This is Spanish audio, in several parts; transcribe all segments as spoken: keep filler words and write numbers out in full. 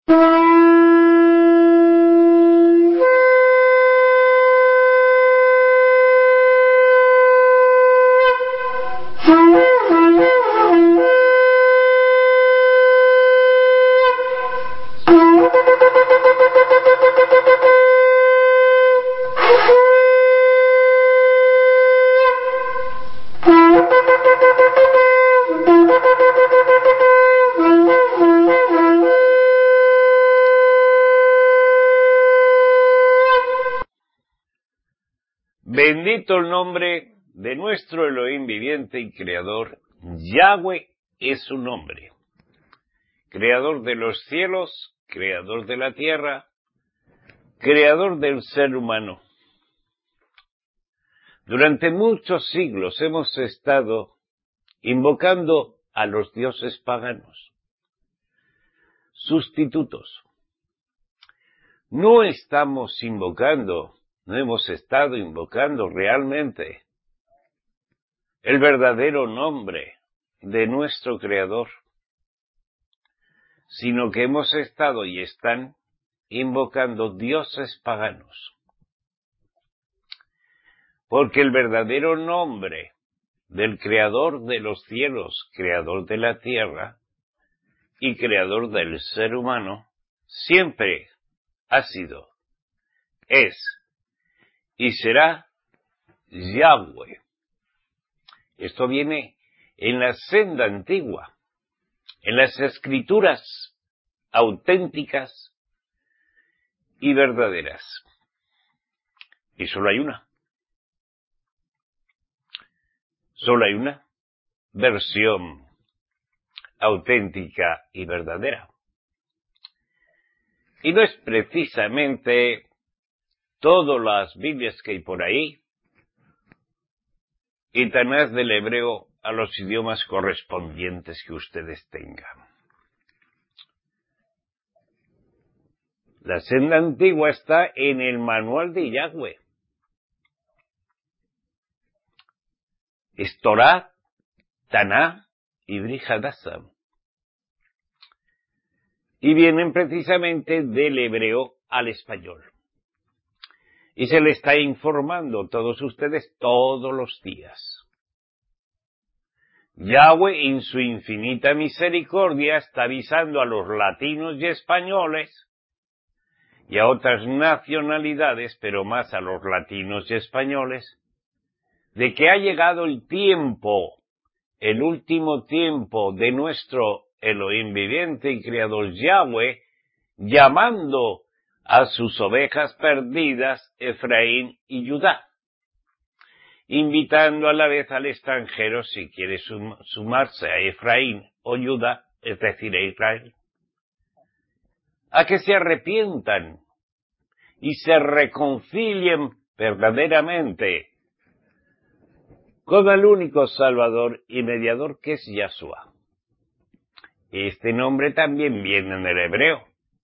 Bendito el nombre de nuestro Elohim viviente y creador. Yahweh es su nombre. Creador de los cielos, creador de la tierra, creador del ser humano. Durante muchos siglos hemos estado invocando a los dioses paganos, sustitutos. No estamos invocando No hemos estado invocando realmente el verdadero nombre de nuestro Creador, sino que hemos estado y están invocando dioses paganos. Porque el verdadero nombre del Creador de los cielos, Creador de la tierra y Creador del ser humano, siempre ha sido, es y será Yahweh. Esto viene en la senda antigua, en las escrituras auténticas y verdaderas. Y solo hay una. Solo hay una versión auténtica y verdadera. Y no es precisamente todas las Biblias que hay por ahí, y Tanás del hebreo a los idiomas correspondientes que ustedes tengan. La senda antigua está en el manual de Yahweh. Es Torah, Taná y Brit Hadashah. Y vienen precisamente del hebreo al español. Y se le está informando a todos ustedes todos los días. Yahweh, en su infinita misericordia, está avisando a los latinos y españoles, y a otras nacionalidades, pero más a los latinos y españoles, de que ha llegado el tiempo, el último tiempo de nuestro Elohim viviente y creador Yahweh, llamando a sus ovejas perdidas, Efraín y Judá, invitando a la vez al extranjero si quiere sum- sumarse a Efraín o Judá, es decir, a Israel, a que se arrepientan y se reconcilien verdaderamente con el único Salvador y Mediador que es Yahshua. Este nombre también viene en el hebreo.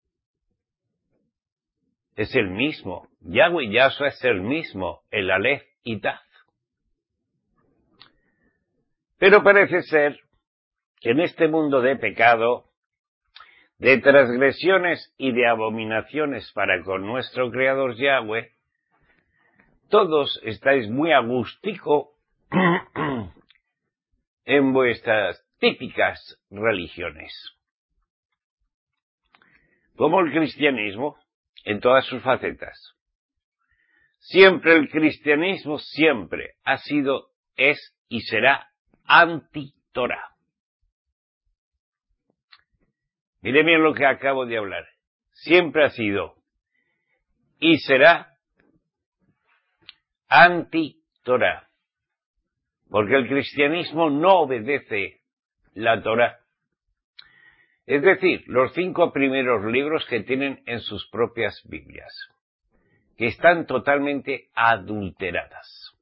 Es el mismo. Yahweh y Yahshua es el mismo, el Aleph y Taf. Pero parece ser que en este mundo de pecado, de transgresiones y de abominaciones para con nuestro Creador Yahweh, todos estáis muy a gustico en vuestras típicas religiones. Como el cristianismo, en todas sus facetas. Siempre el cristianismo, siempre ha sido, es y será anti-Torah. Mire bien lo que acabo de hablar. Siempre ha sido y será anti-Torah. Porque el cristianismo no obedece la Torah. Es decir, los cinco primeros libros que tienen en sus propias Biblias, que están totalmente adulteradas.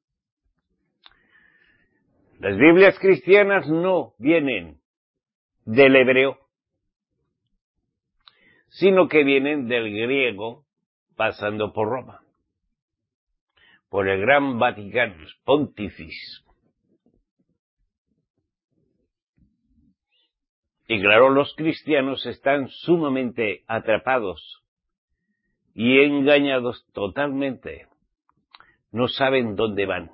Las Biblias cristianas no vienen del hebreo, sino que vienen del griego, pasando por Roma, por el gran Vaticanus Pontifex. Y claro, los cristianos están sumamente atrapados y engañados totalmente. No saben dónde van.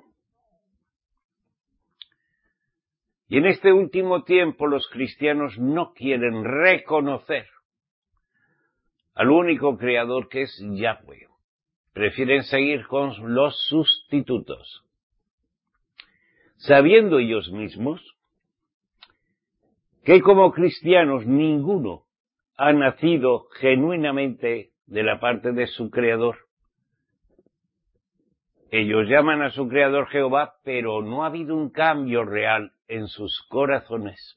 Y en este último tiempo los cristianos no quieren reconocer al único creador que es Yahweh. Prefieren seguir con los sustitutos, sabiendo ellos mismos que como cristianos ninguno ha nacido genuinamente de la parte de su creador. Ellos llaman a su creador Jehová, pero no ha habido un cambio real en sus corazones.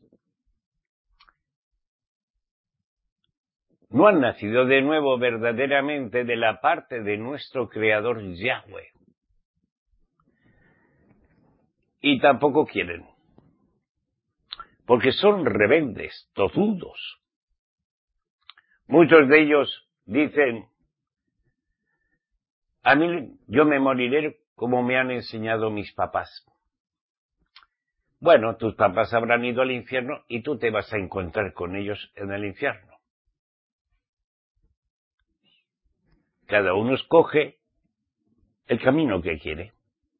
No han nacido de nuevo verdaderamente de la parte de nuestro creador Yahweh. Y tampoco quieren, porque son rebeldes, tozudos. Muchos de ellos dicen, a mí yo me moriré como me han enseñado mis papás. Bueno, tus papás habrán ido al infierno y tú te vas a encontrar con ellos en el infierno. Cada uno escoge el camino que quiere.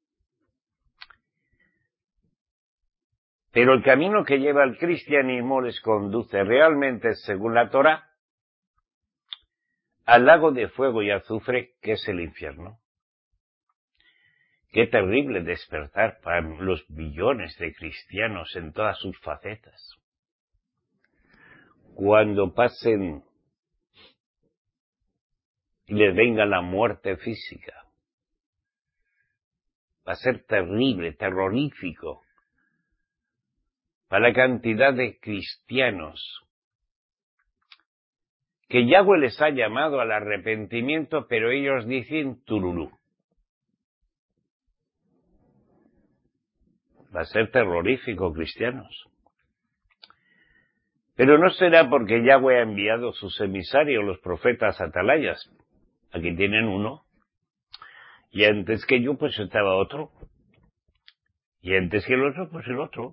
Pero el camino que lleva al cristianismo les conduce realmente, según la Torá, al lago de fuego y azufre, que es el infierno. Qué terrible despertar para los billones de cristianos en todas sus facetas. Cuando pasen y les venga la muerte física, va a ser terrible, terrorífico, para la cantidad de cristianos que Yahweh les ha llamado al arrepentimiento, pero ellos dicen tururú. Va a ser terrorífico, cristianos. Pero no será porque Yahweh ha enviado sus emisarios, los profetas atalayas. Aquí tienen uno. Y antes que yo, pues estaba otro. Y antes que el otro, pues el otro.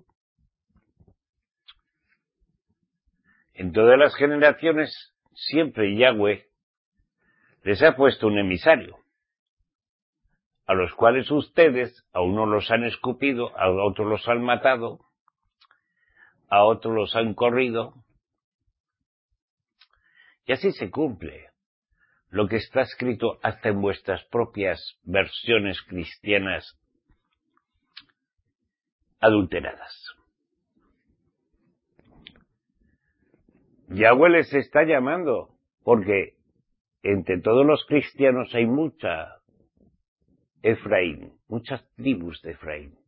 En todas las generaciones, siempre Yahweh les ha puesto un emisario, a los cuales ustedes, a unos los han escupido, a otros los han matado, a otros los han corrido, y así se cumple lo que está escrito hasta en vuestras propias versiones cristianas adulteradas. Yahweh les está llamando, porque entre todos los cristianos hay mucha Efraín, muchas tribus de Efraín.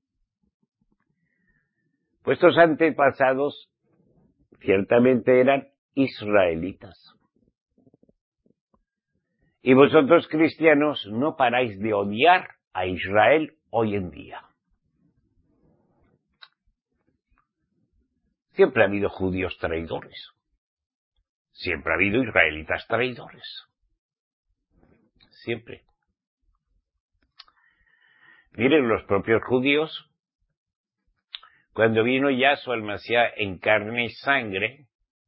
Vuestros antepasados ciertamente eran israelitas. Y vosotros cristianos no paráis de odiar a Israel hoy en día. Siempre ha habido judíos traidores. Siempre ha habido israelitas traidores. Siempre. Miren, los propios judíos, cuando vino Yahshua el Mashiach en carne y sangre,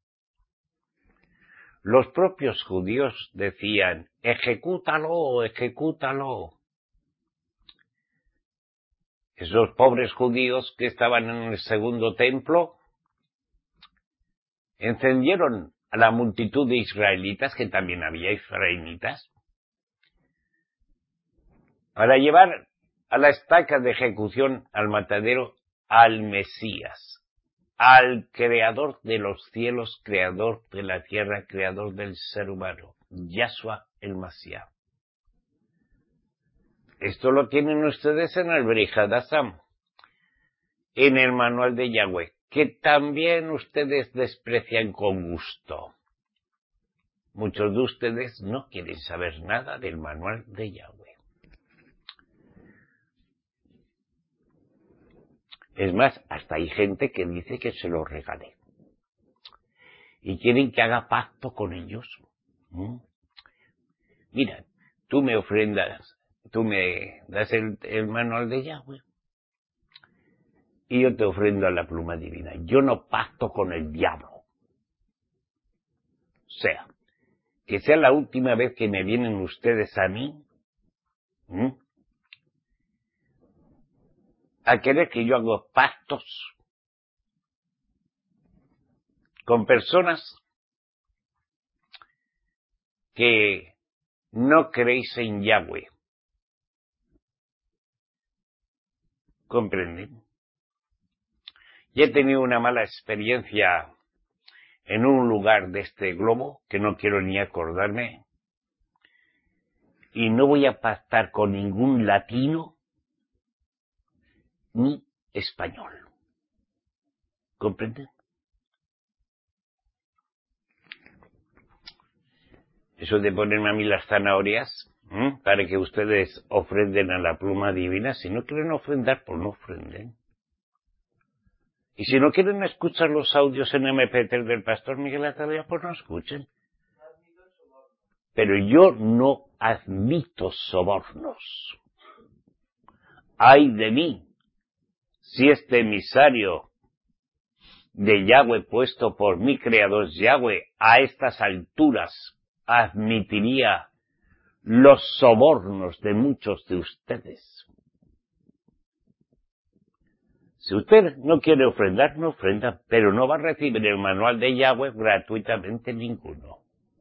los propios judíos decían, ejecútalo, ejecútalo. Esos pobres judíos que estaban en el segundo templo encendieron a la multitud de israelitas, que también había israelitas, para llevar a la estaca de ejecución al matadero al Mesías, al creador de los cielos, creador de la tierra, creador del ser humano, Yahshua el Mashiach. Esto lo tienen ustedes en el Brihad Hasam, en el manual de Yahweh, que también ustedes desprecian con gusto. Muchos de ustedes no quieren saber nada del manual de Yahweh. Es más, hasta hay gente que dice que se lo regalé. Y quieren que haga pacto con ellos. ¿Mm? Mira, tú me ofrendas, tú me das el, el manual de Yahweh. Y yo te ofrendo a la pluma divina. Yo no pacto con el diablo. sea, que sea la última vez que me vienen ustedes a mí, ¿m? a querer que yo haga pactos con personas que no creéis en Yahweh. ¿Comprenden? Y he tenido una mala experiencia en un lugar de este globo, que no quiero ni acordarme, y no voy a pactar con ningún latino ni español. ¿Comprenden? Eso de ponerme a mí las zanahorias, ¿eh? para que ustedes ofrenden a la pluma divina, si no quieren ofrendar, pues no ofrenden. Y si no quieren escuchar los audios en eme pe tres del pastor Miguel Atalaya, pues no escuchen. Pero yo no admito sobornos. ¡Ay de mí! Si este emisario de Yahweh puesto por mi creador Yahweh a estas alturas admitiría los sobornos de muchos de ustedes. Si usted no quiere ofrendar, no ofrenda, pero no va a recibir el manual de Yahweh gratuitamente ninguno.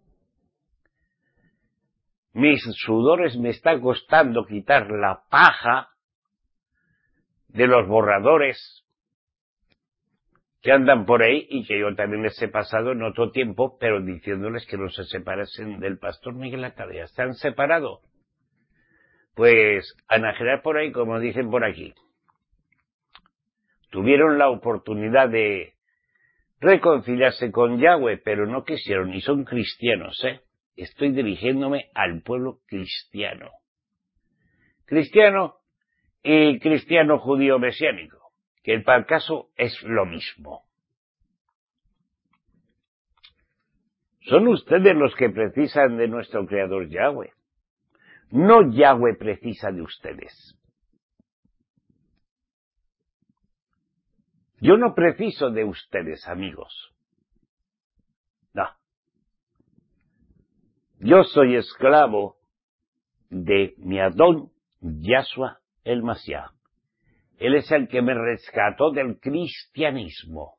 Mis sudores me está costando quitar la paja de los borradores que andan por ahí y que yo también les he pasado en otro tiempo, pero diciéndoles que no se separasen del pastor Miguel Atalaya. ¿Se han separado? Pues anajerar por ahí, como dicen por aquí. Tuvieron la oportunidad de reconciliarse con Yahweh, pero no quisieron, y son cristianos, ¿eh? Estoy dirigiéndome al pueblo cristiano. Cristiano y cristiano judío mesiánico, que para el caso es lo mismo. Son ustedes los que precisan de nuestro creador Yahweh. No Yahweh precisa de ustedes. Yo no preciso de ustedes, amigos. No. Yo soy esclavo de mi Adón Yahshua el Mashiach. Él es el que me rescató del cristianismo.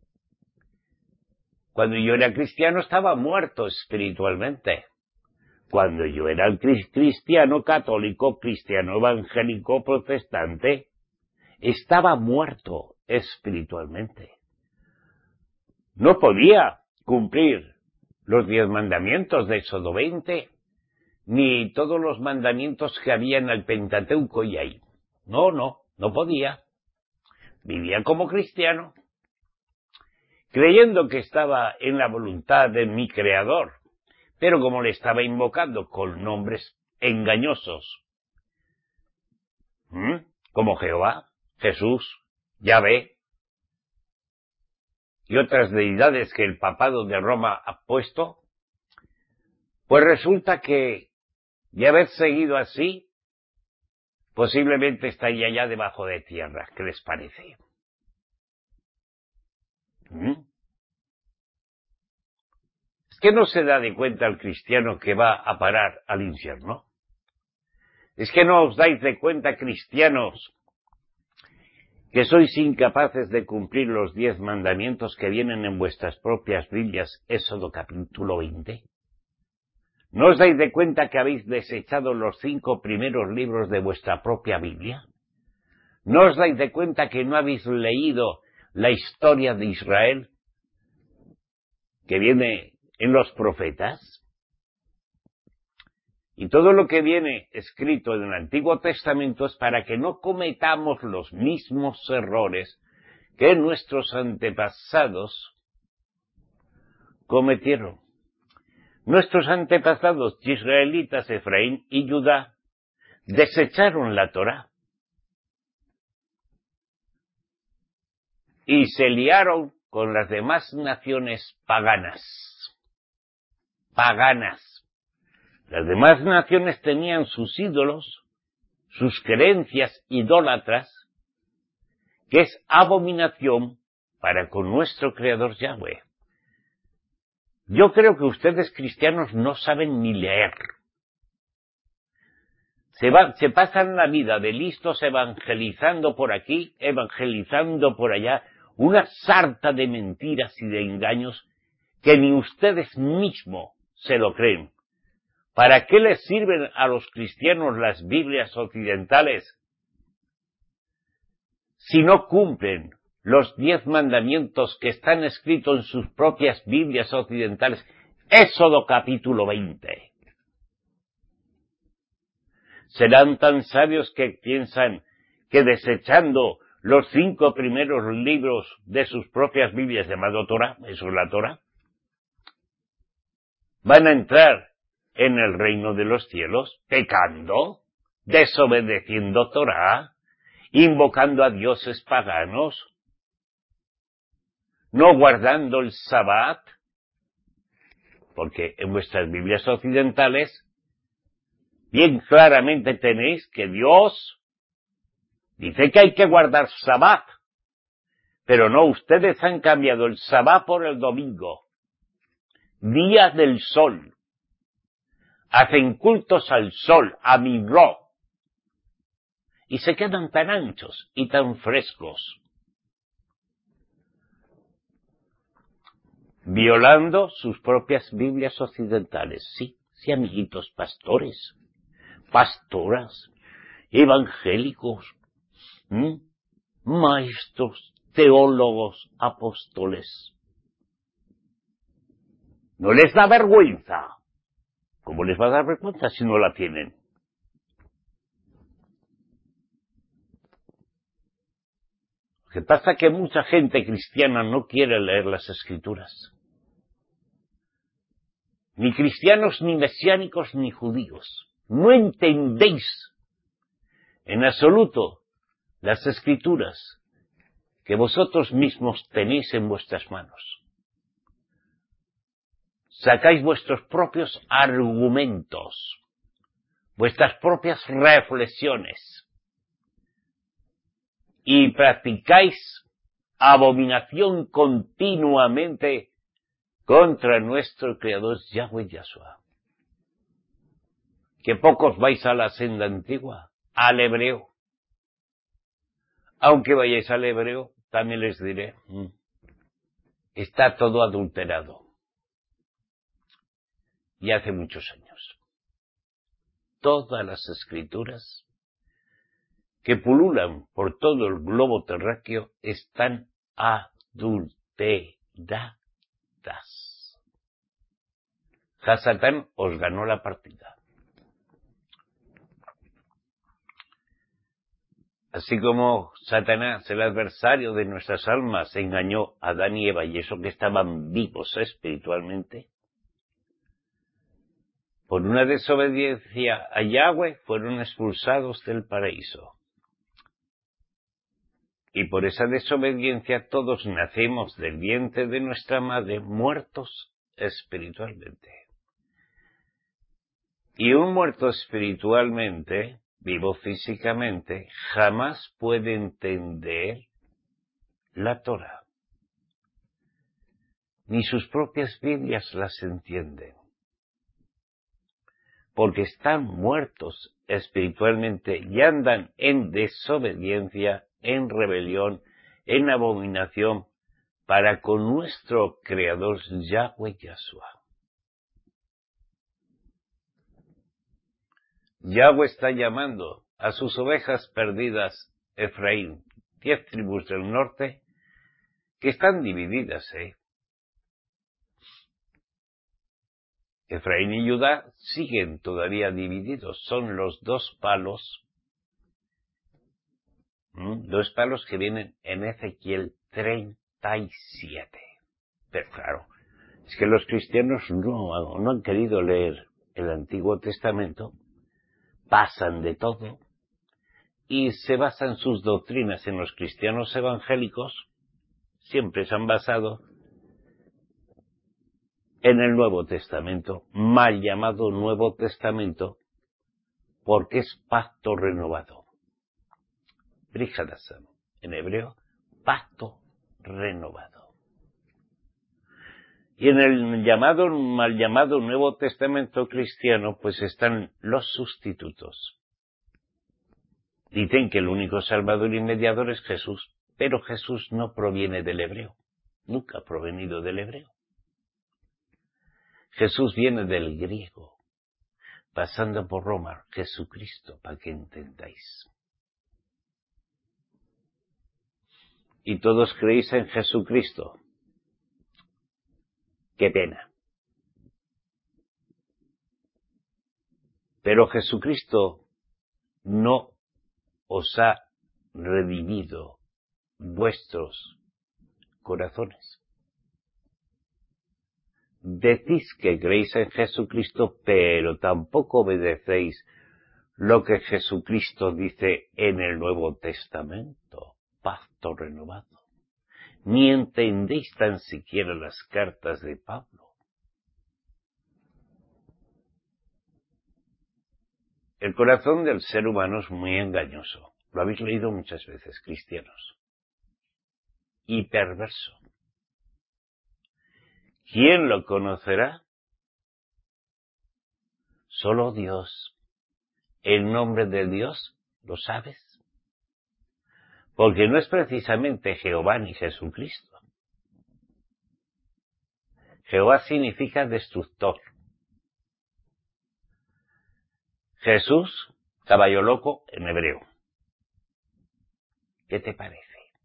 Cuando yo era cristiano estaba muerto espiritualmente. Cuando yo era el cristiano católico, cristiano evangélico, protestante, estaba muerto espiritualmente. No podía cumplir los diez mandamientos de Éxodo veinte, ni todos los mandamientos que había en el Pentateuco y ahí. No, no, no podía. Vivía como cristiano, creyendo que estaba en la voluntad de mi Creador, pero como le estaba invocando con nombres engañosos, ¿m? como Jehová, Jesús, Yahvé, y otras deidades que el papado de Roma ha puesto, pues resulta que de haber seguido así, posiblemente estaría ya debajo de tierra. ¿Qué les parece? ¿Mm? Es que no se da de cuenta el cristiano que va a parar al infierno. Es que no os dais de cuenta, cristianos, que sois incapaces de cumplir los diez mandamientos que vienen en vuestras propias Biblias, Éxodo capítulo veinte. ¿No os dais de cuenta que habéis desechado los cinco primeros libros de vuestra propia Biblia? ¿No os dais de cuenta que no habéis leído la historia de Israel que viene en los profetas? Y todo lo que viene escrito en el Antiguo Testamento es para que no cometamos los mismos errores que nuestros antepasados cometieron. Nuestros antepasados israelitas, Efraín y Judá, desecharon la Torá y se liaron con las demás naciones paganas. Paganas. Las demás naciones tenían sus ídolos, sus creencias idólatras, que es abominación para con nuestro Creador Yahweh. Yo creo que ustedes cristianos no saben ni leer. Se, va, se pasan la vida de listos evangelizando por aquí, evangelizando por allá, una sarta de mentiras y de engaños que ni ustedes mismos se lo creen. ¿Para qué les sirven a los cristianos las Biblias occidentales si no cumplen los diez mandamientos que están escritos en sus propias Biblias occidentales? Éxodo capítulo veinte. ¿Serán tan sabios que piensan que desechando los cinco primeros libros de sus propias Biblias llamado Torah, eso es la Torah, van a entrar en el reino de los cielos pecando, desobedeciendo Torah, invocando a dioses paganos, no guardando el Sabbat? Porque en vuestras Biblias occidentales bien claramente tenéis que Dios dice que hay que guardar Sabbat, pero no, ustedes han cambiado el Sabbat por el domingo, día del sol. Hacen cultos al sol, a Migró, y se quedan tan anchos y tan frescos, violando sus propias Biblias occidentales. Sí, sí, amiguitos pastores, pastoras, evangélicos, ¿m? maestros, teólogos, apóstoles. ¿No les da vergüenza? ¿Cómo les va a dar vergüenza si no la tienen? Lo que pasa es que mucha gente cristiana no quiere leer las Escrituras. Ni cristianos, ni mesiánicos, ni judíos. No entendéis en absoluto las Escrituras que vosotros mismos tenéis en vuestras manos. Sacáis vuestros propios argumentos, vuestras propias reflexiones, y practicáis abominación continuamente contra nuestro Creador Yahweh Yahshua. Que pocos vais a la senda antigua, al hebreo. Aunque vayáis al hebreo, también les diré, está todo adulterado. Y hace muchos años. Todas las escrituras que pululan por todo el globo terráqueo están adulteradas. Hasatán os ganó la partida. Así como Satanás, el adversario de nuestras almas, engañó a Adán y Eva, y eso que estaban vivos espiritualmente, por una desobediencia a Yahweh fueron expulsados del paraíso. Y por esa desobediencia todos nacemos del vientre de nuestra madre muertos espiritualmente. Y un muerto espiritualmente, vivo físicamente, jamás puede entender la Torah. Ni sus propias Biblias las entienden. Porque están muertos espiritualmente y andan en desobediencia, en rebelión, en abominación para con nuestro Creador Yahweh Yahshua. Yahweh está llamando a sus ovejas perdidas, Efraín, diez tribus del norte, que están divididas, ¿eh? Efraín y Judá siguen todavía divididos, son los dos palos, ¿m? dos palos que vienen en Ezequiel treinta y siete. Pero claro, es que los cristianos no, no han querido leer el Antiguo Testamento, pasan de todo y se basan sus doctrinas en los cristianos evangélicos, siempre se han basado en el Nuevo Testamento, mal llamado Nuevo Testamento, porque es pacto renovado. Brit Hadashah, en hebreo, pacto renovado. Y en el llamado, mal llamado Nuevo Testamento cristiano, pues están los sustitutos. Dicen que el único Salvador y mediador es Jesús, pero Jesús no proviene del hebreo, nunca ha provenido del hebreo. Jesús viene del griego, pasando por Roma, Jesucristo, para que entendáis. Y todos creéis en Jesucristo. Qué pena. Pero Jesucristo no os ha redimido vuestros corazones. Decís que creéis en Jesucristo, pero tampoco obedecéis lo que Jesucristo dice en el Nuevo Testamento, pacto renovado. Ni entendéis tan siquiera las cartas de Pablo. El corazón del ser humano es muy engañoso. Lo habéis leído muchas veces, cristianos. Y perverso. ¿Quién lo conocerá? Solo Dios. ¿El nombre de Dios lo sabes? Porque no es precisamente Jehová ni Jesucristo. Jehová significa destructor. Jesús, caballo loco en hebreo. ¿Qué te parece?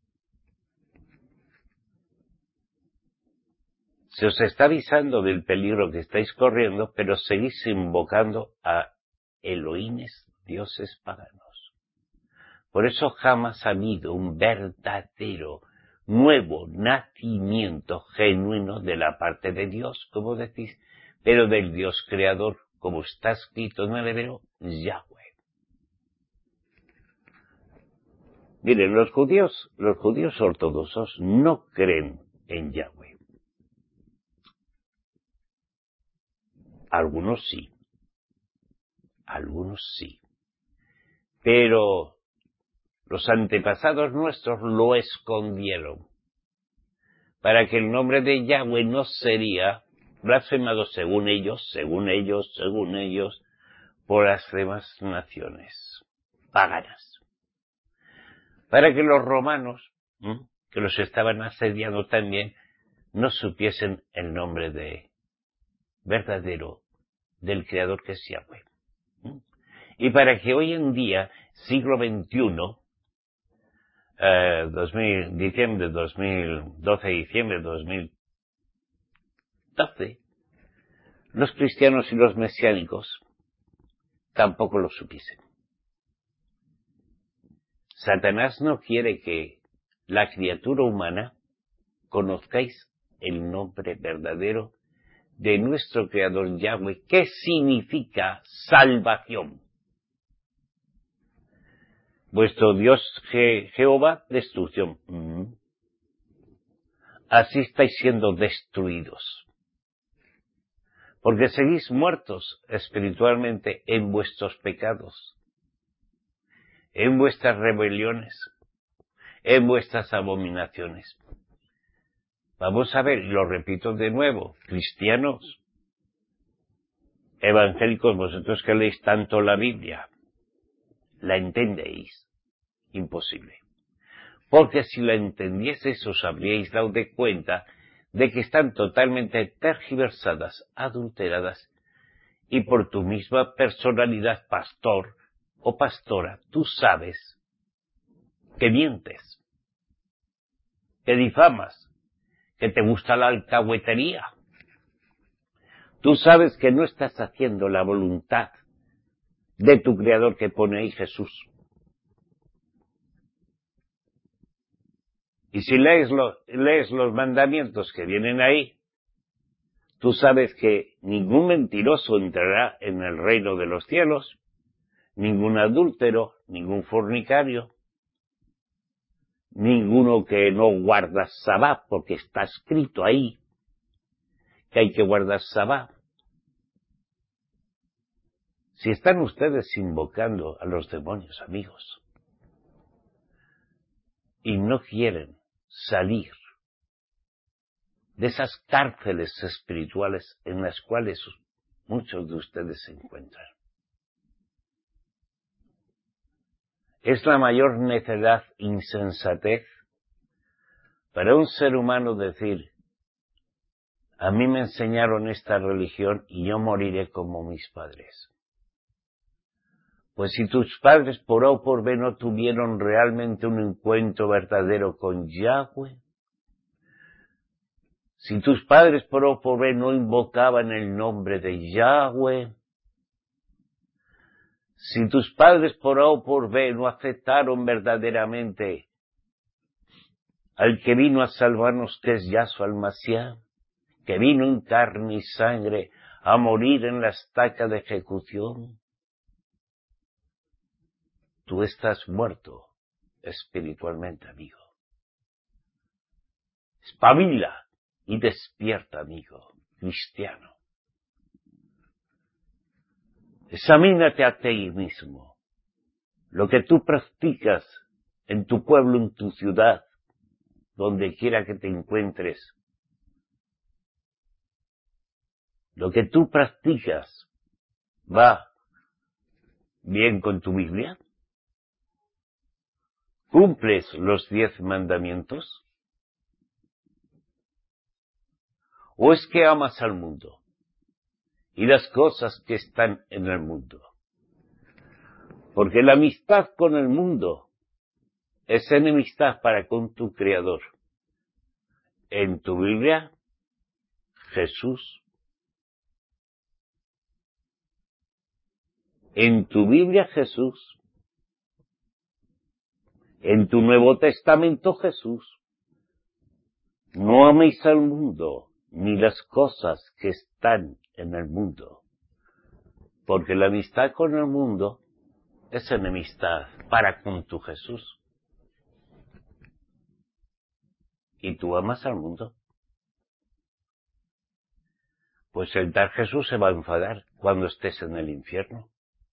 Se os está avisando del peligro que estáis corriendo, pero seguís invocando a Elohines, dioses paganos. Por eso jamás ha habido un verdadero, nuevo nacimiento genuino de la parte de Dios, como decís, pero del Dios creador, como está escrito en el hebreo, Yahweh. Miren, los judíos, los judíos ortodoxos no creen en Yahweh. Algunos sí, algunos sí, pero los antepasados nuestros lo escondieron para que el nombre de Yahweh no sería blasfemado según ellos, según ellos, según ellos, por las demás naciones paganas. Para que los romanos, ¿eh? que los estaban asediando también, no supiesen el nombre de verdadero del creador que es Yahweh. ¿eh? Y para que hoy en día, siglo veintiuno, eh, dos mil, diciembre de dos mil doce, diciembre de dos mil doce, los cristianos y los mesiánicos tampoco lo supiesen. Satanás no quiere que la criatura humana conozcáis el nombre verdadero de nuestro creador Yahweh, que significa salvación. Vuestro Dios Je- Jehová, destrucción. Mm. Así estáis siendo destruidos. Porque seguís muertos espiritualmente en vuestros pecados, en vuestras rebeliones, en vuestras abominaciones. Vamos a ver, y lo repito de nuevo, cristianos, evangélicos, vosotros que leéis tanto la Biblia, ¿la entendéis? Imposible. Porque si la entendieseis os habríais dado de cuenta de que están totalmente tergiversadas, adulteradas, y por tu misma personalidad, pastor o pastora, tú sabes que mientes, que difamas, que te gusta la alcahuetería. Tú sabes que no estás haciendo la voluntad de tu Creador que pone ahí Jesús. Y si lees, lo, lees los mandamientos que vienen ahí, tú sabes que ningún mentiroso entrará en el reino de los cielos, ningún adúltero, ningún fornicario, ninguno que no guarda sabá, porque está escrito ahí que hay que guardar sabá. Si están ustedes invocando a los demonios, amigos, y no quieren salir de esas cárceles espirituales en las cuales muchos de ustedes se encuentran. Es la mayor necedad, insensatez para un ser humano decir: a mí me enseñaron esta religión y yo moriré como mis padres. Pues si tus padres por A o por B no tuvieron realmente un encuentro verdadero con Yahweh, si tus padres por A o por B no invocaban el nombre de Yahweh, si tus padres por A o por B no aceptaron verdaderamente al que vino a salvarnos, que es Yahshua el-Mashiach, que vino en carne y sangre a morir en la estaca de ejecución, tú estás muerto espiritualmente, amigo. Espabila y despierta, amigo cristiano. Examínate a ti mismo. Lo que tú practicas en tu pueblo, en tu ciudad, donde quiera que te encuentres, lo que tú practicas va bien con tu Biblia. ¿Cumples los diez mandamientos? ¿O es que amas al mundo y las cosas que están en el mundo? Porque la amistad con el mundo es enemistad para con tu Creador. En tu Biblia, Jesús. En tu Biblia, Jesús. En tu Nuevo Testamento, Jesús. No améis al mundo ni las cosas que están en el mundo. Porque la amistad con el mundo es enemistad para con tu Jesús. ¿Y tú amas al mundo? Pues el tal Jesús se va a enfadar cuando estés en el infierno.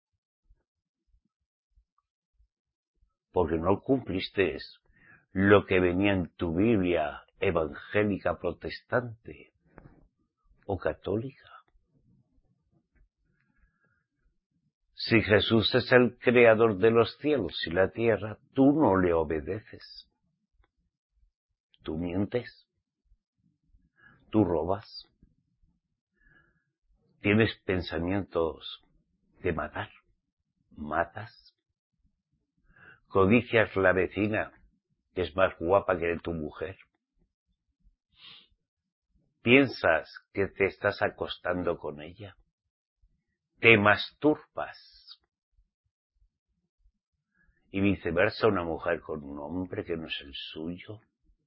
Porque no cumpliste lo que venía en tu Biblia evangélica protestante o católica. Si Jesús es el creador de los cielos y la tierra, tú no le obedeces. Tú mientes. Tú robas. Tienes pensamientos de matar. Matas. Codicias la vecina, que es más guapa que tu mujer. Piensas que te estás acostando con ella. Te masturbas. Y viceversa, una mujer con un hombre que no es el suyo.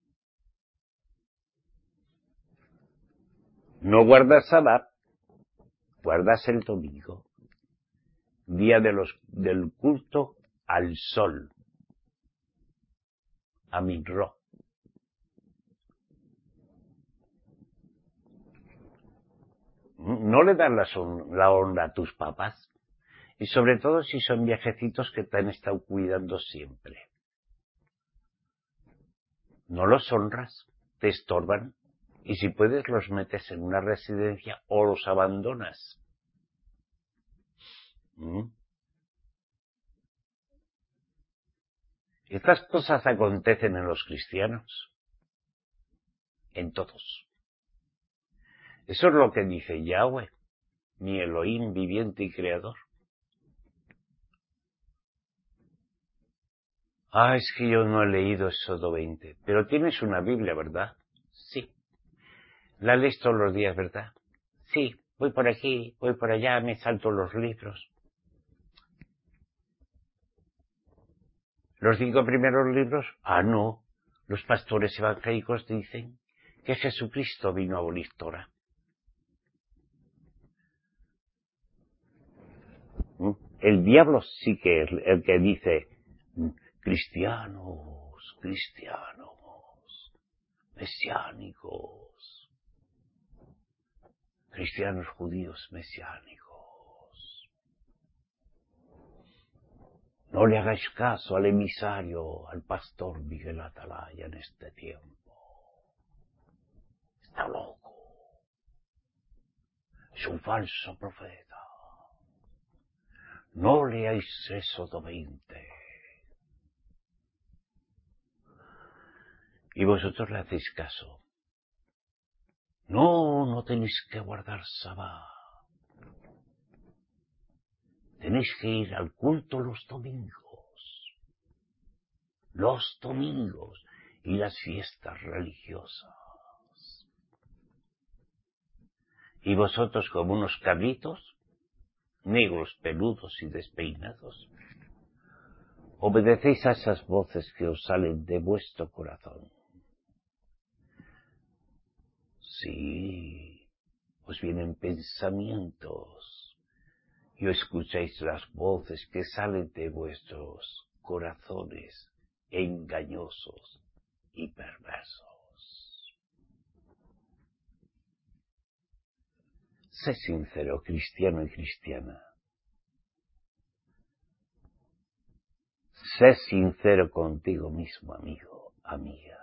No guardas Sabbat, guardas el domingo, día de los, del culto al sol, a Minro. No le das la, son, la honra a tus papás, y sobre todo si son viejecitos que te han estado cuidando siempre. No los honras, te estorban, y si puedes los metes en una residencia o los abandonas. ¿Mm? Estas cosas acontecen en los cristianos, en todos. Eso es lo que dice Yahweh, mi Elohim viviente y creador. Ah, es que yo no he leído Éxodo veinte, pero tienes una Biblia, ¿verdad? Sí. La lees todos los días, ¿verdad? Sí, voy por aquí, voy por allá, me salto los libros. Los cinco primeros libros, ah, no. Los pastores evangélicos dicen que Jesucristo vino a abolir Torah. ¿Mm? El diablo sí que es el que dice, cristianos, cristianos, mesiánicos, cristianos judíos mesiánicos. No le hagáis caso al emisario, al pastor Miguel Atalaya en este tiempo. Está es un falso profeta. No leáis Éxodo veinte. Y vosotros le hacéis caso. No, no tenéis que guardar Sabá. Tenéis que ir al culto los domingos. Los domingos y las fiestas religiosas. Y vosotros, como unos cabritos, negros, peludos y despeinados, obedecéis a esas voces que os salen de vuestro corazón. Sí, os vienen pensamientos y escucháis las voces que salen de vuestros corazones engañosos y perversos. Sé sincero, cristiano y cristiana. Sé sincero contigo mismo, amigo, amiga.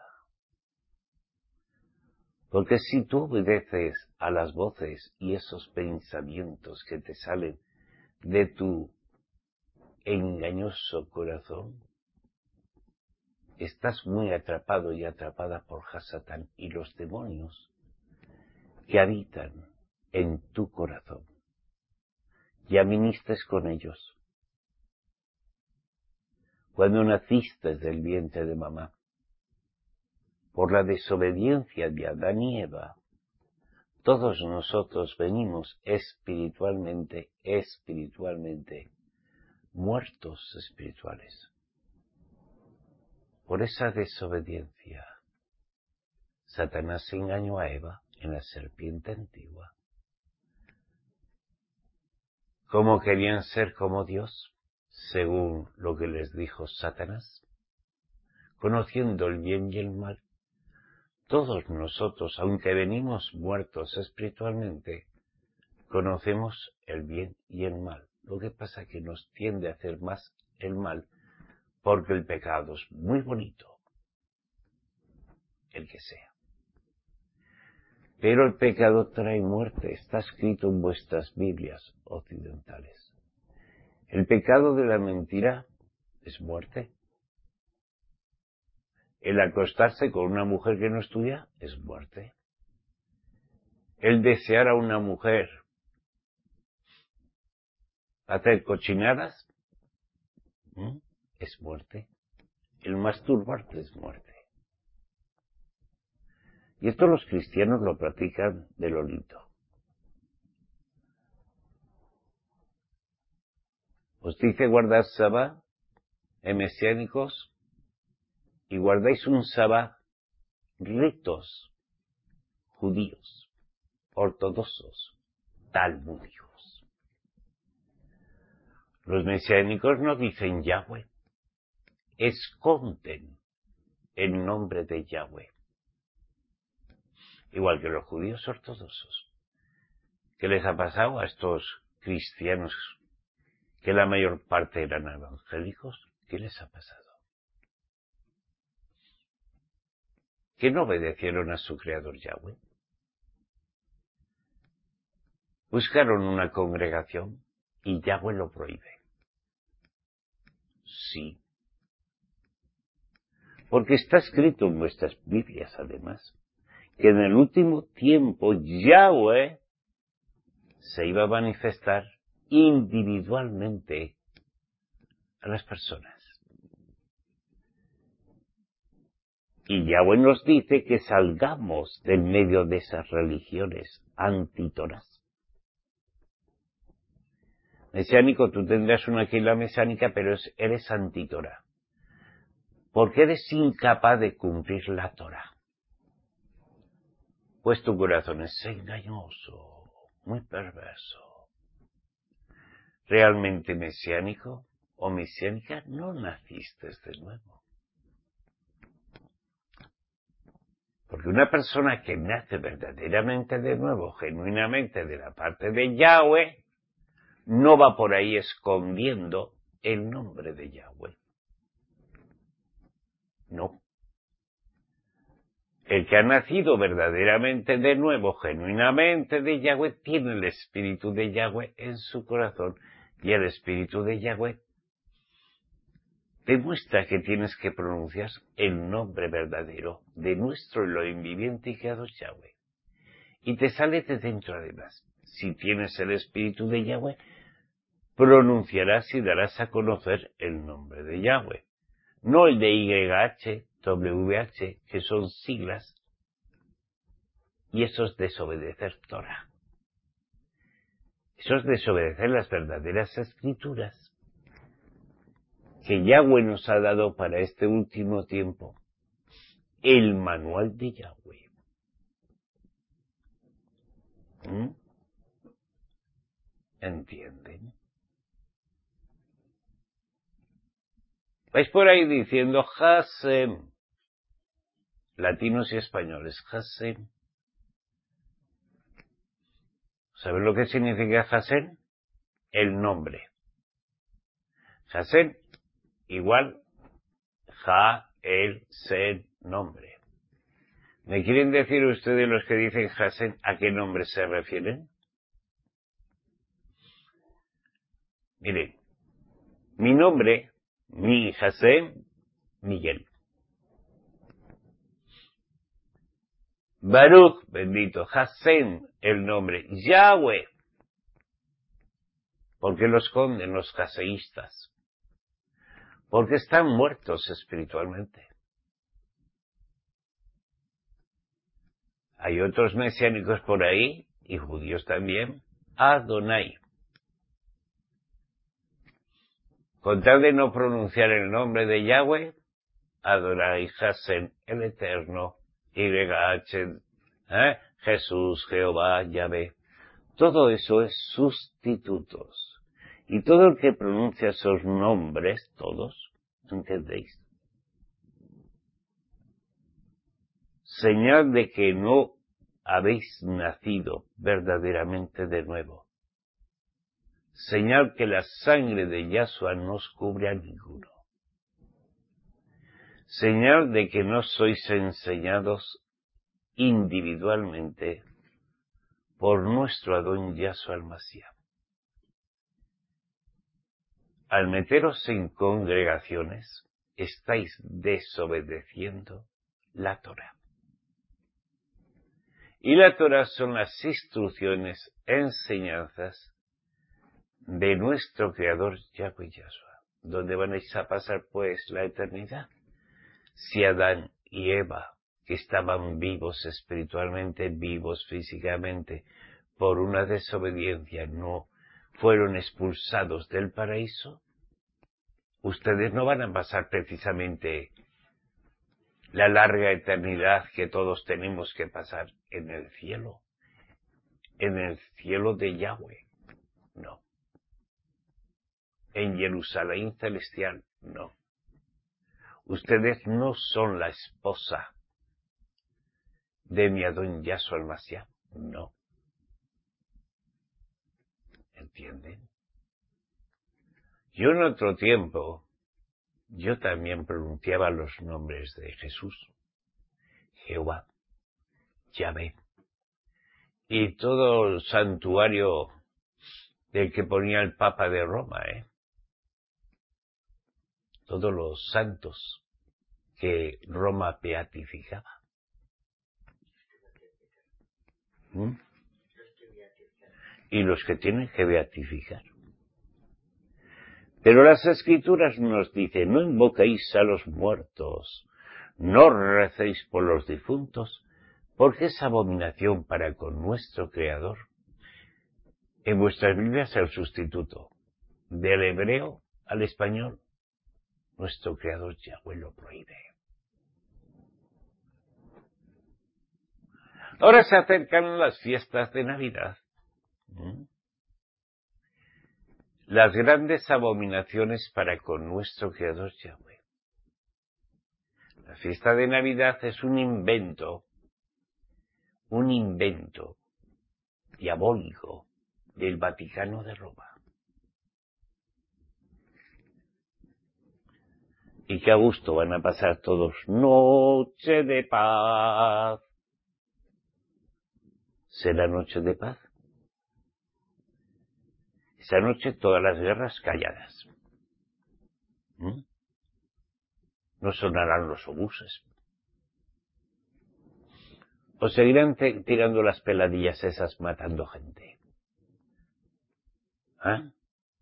Porque si tú obedeces a las voces y esos pensamientos que te salen de tu engañoso corazón, estás muy atrapado y atrapada por Hasatán y los demonios que habitan en tu corazón. Ya viniste con ellos. Cuando naciste del vientre de mamá, por la desobediencia de Adán y Eva, todos nosotros venimos espiritualmente, espiritualmente, muertos espirituales. Por esa desobediencia, Satanás engañó a Eva en la serpiente antigua. ¿Cómo querían ser como Dios? Según lo que les dijo Satanás, conociendo el bien y el mal. Todos nosotros, aunque venimos muertos espiritualmente, conocemos el bien y el mal. Lo que pasa es que nos tiende a hacer más el mal, porque el pecado es muy bonito, el que sea. Pero el pecado trae muerte, está escrito en vuestras Biblias occidentales. El pecado de la mentira es muerte. El acostarse con una mujer que no es tuya es muerte. El desear a una mujer hacer cochinadas ¿Mm? es muerte. El masturbarte es muerte. Y esto los cristianos lo practican de lo lindo. Os dice guardar sabá en mesiánicos y guardáis un sabá ritos judíos, ortodoxos, talmúdicos. Los mesiánicos no dicen Yahweh, esconden el nombre de Yahweh. Igual que los judíos ortodoxos. ¿Qué les ha pasado a estos cristianos que la mayor parte eran evangélicos? ¿Qué les ha pasado? Que no obedecieron a su creador Yahweh. Buscaron una congregación y Yahweh lo prohíbe. Sí. Porque está escrito en vuestras Biblias, además, que en el último tiempo Yahweh se iba a manifestar individualmente a las personas. Y Yahweh nos dice que salgamos del medio de esas religiones antítoras. Mesiánico, tú tendrás una quila mesánica, pero eres antítora. Porque eres incapaz de cumplir la Torah. Pues tu corazón es engañoso, muy perverso. Realmente mesiánico o mesiánica, no naciste de nuevo. Porque una persona que nace verdaderamente de nuevo, genuinamente de la parte de Yahweh, no va por ahí escondiendo el nombre de Yahweh. No. El que ha nacido verdaderamente de nuevo, genuinamente de Yahweh, tiene el espíritu de Yahweh en su corazón, y el espíritu de Yahweh demuestra que tienes que pronunciar el nombre verdadero de nuestro Elohim viviente y creador Yahweh. Y te sale de dentro además. Si tienes el espíritu de Yahweh, pronunciarás y darás a conocer el nombre de Yahweh. No el de Y H, W H, que son siglas, y eso es desobedecer Torah. Eso es desobedecer las verdaderas escrituras que Yahweh nos ha dado para este último tiempo. El manual de Yahweh. ¿Mm? ¿Entienden? Vais por ahí diciendo Hasem, latinos y españoles, Hasem. ¿Sabes lo que significa Hasem? El nombre. Hasem igual Ja, el, Ser, nombre. ¿Me quieren decir ustedes los que dicen Hasem a qué nombre se refieren? Miren, mi nombre, mi Hasem, Miguel. Baruch, bendito, Hasem, el nombre, Yahweh. ¿Por qué lo esconden los jaseístas? Porque están muertos espiritualmente. Hay otros mesiánicos por ahí, y judíos también, Adonai. Con tal de no pronunciar el nombre de Yahweh, Adonai, Hasem, el Eterno, Y H, ¿eh? Jesús, Jehová, Yahvé. Todo eso es sustitutos. Y todo el que pronuncia esos nombres, todos, ¿entendéis? Señal de que no habéis nacido verdaderamente de nuevo. Señal que la sangre de Yahshua no os cubre a ninguno. Señal de que no sois enseñados individualmente por nuestro Adón Yahshua el Mashiach. Al meteros en congregaciones, estáis desobedeciendo la Torah. Y la Torah son las instrucciones, enseñanzas de nuestro Creador Yahweh Yahshua. ¿Dónde vais a pasar pues la eternidad? Si Adán y Eva, que estaban vivos espiritualmente, vivos físicamente, por una desobediencia no fueron expulsados del paraíso, ustedes no van a pasar precisamente la larga eternidad que todos tenemos que pasar en el cielo, en el cielo de Yahweh, no. En Jerusalén celestial, no. Ustedes no son la esposa de mi Adón Yahshua el Mashiach, no. ¿Entienden? Yo en otro tiempo, yo también pronunciaba los nombres de Jesús, Jehová, Yahvé, y todo el santuario del que ponía el Papa de Roma, ¿eh? Todos los santos que Roma beatificaba. ¿Mm? Y los que tienen que beatificar. Pero las Escrituras nos dicen, no invoquéis a los muertos, no recéis por los difuntos, porque es abominación para con nuestro Creador. En vuestras Biblias el sustituto, del hebreo al español, nuestro Creador Yahweh lo prohíbe. Ahora se acercan las fiestas de Navidad. ¿Mm? Las grandes abominaciones para con nuestro Creador Yahweh. La fiesta de Navidad es un invento, un invento diabólico del Vaticano de Roma. Y qué a gusto van a pasar todos. Noche de paz. ¿Será noche de paz? Esa noche todas las guerras calladas. ¿Mm? No sonarán los obuses. O seguirán tirando las peladillas esas matando gente. ¿Ah?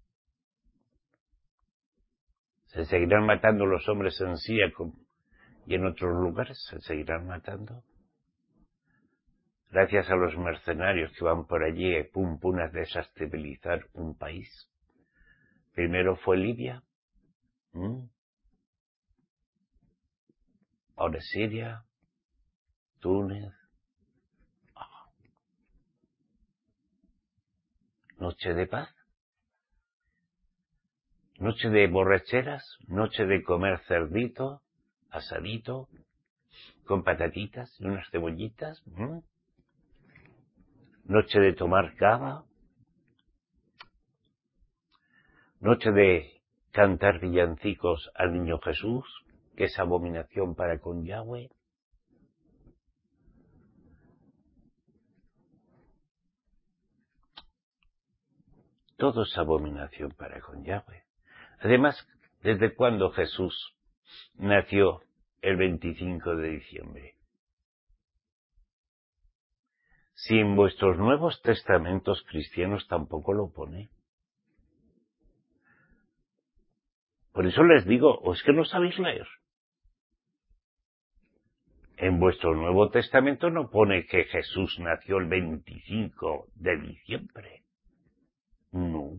Se seguirán matando los hombres en Siria y en otros lugares, se seguirán matando. Gracias a los mercenarios que van por allí, pum pum, a desestabilizar un país. Primero fue Libia, ¿Mm? ahora Siria, Túnez. Oh. Noche de paz. Noche de borracheras, noche de comer cerdito, asadito, con patatitas y unas cebollitas. ¿Mm? Noche de tomar cava. Noche de cantar villancicos al niño Jesús, que es abominación para con Yahweh. Todo es abominación para con Yahweh. Además, ¿desde cuándo Jesús nació el veinticinco de diciembre? Si en vuestros nuevos testamentos cristianos tampoco lo pone. Por eso les digo, ¿o es que no sabéis leer? En vuestro Nuevo Testamento no pone que Jesús nació el veinticinco de diciembre. No.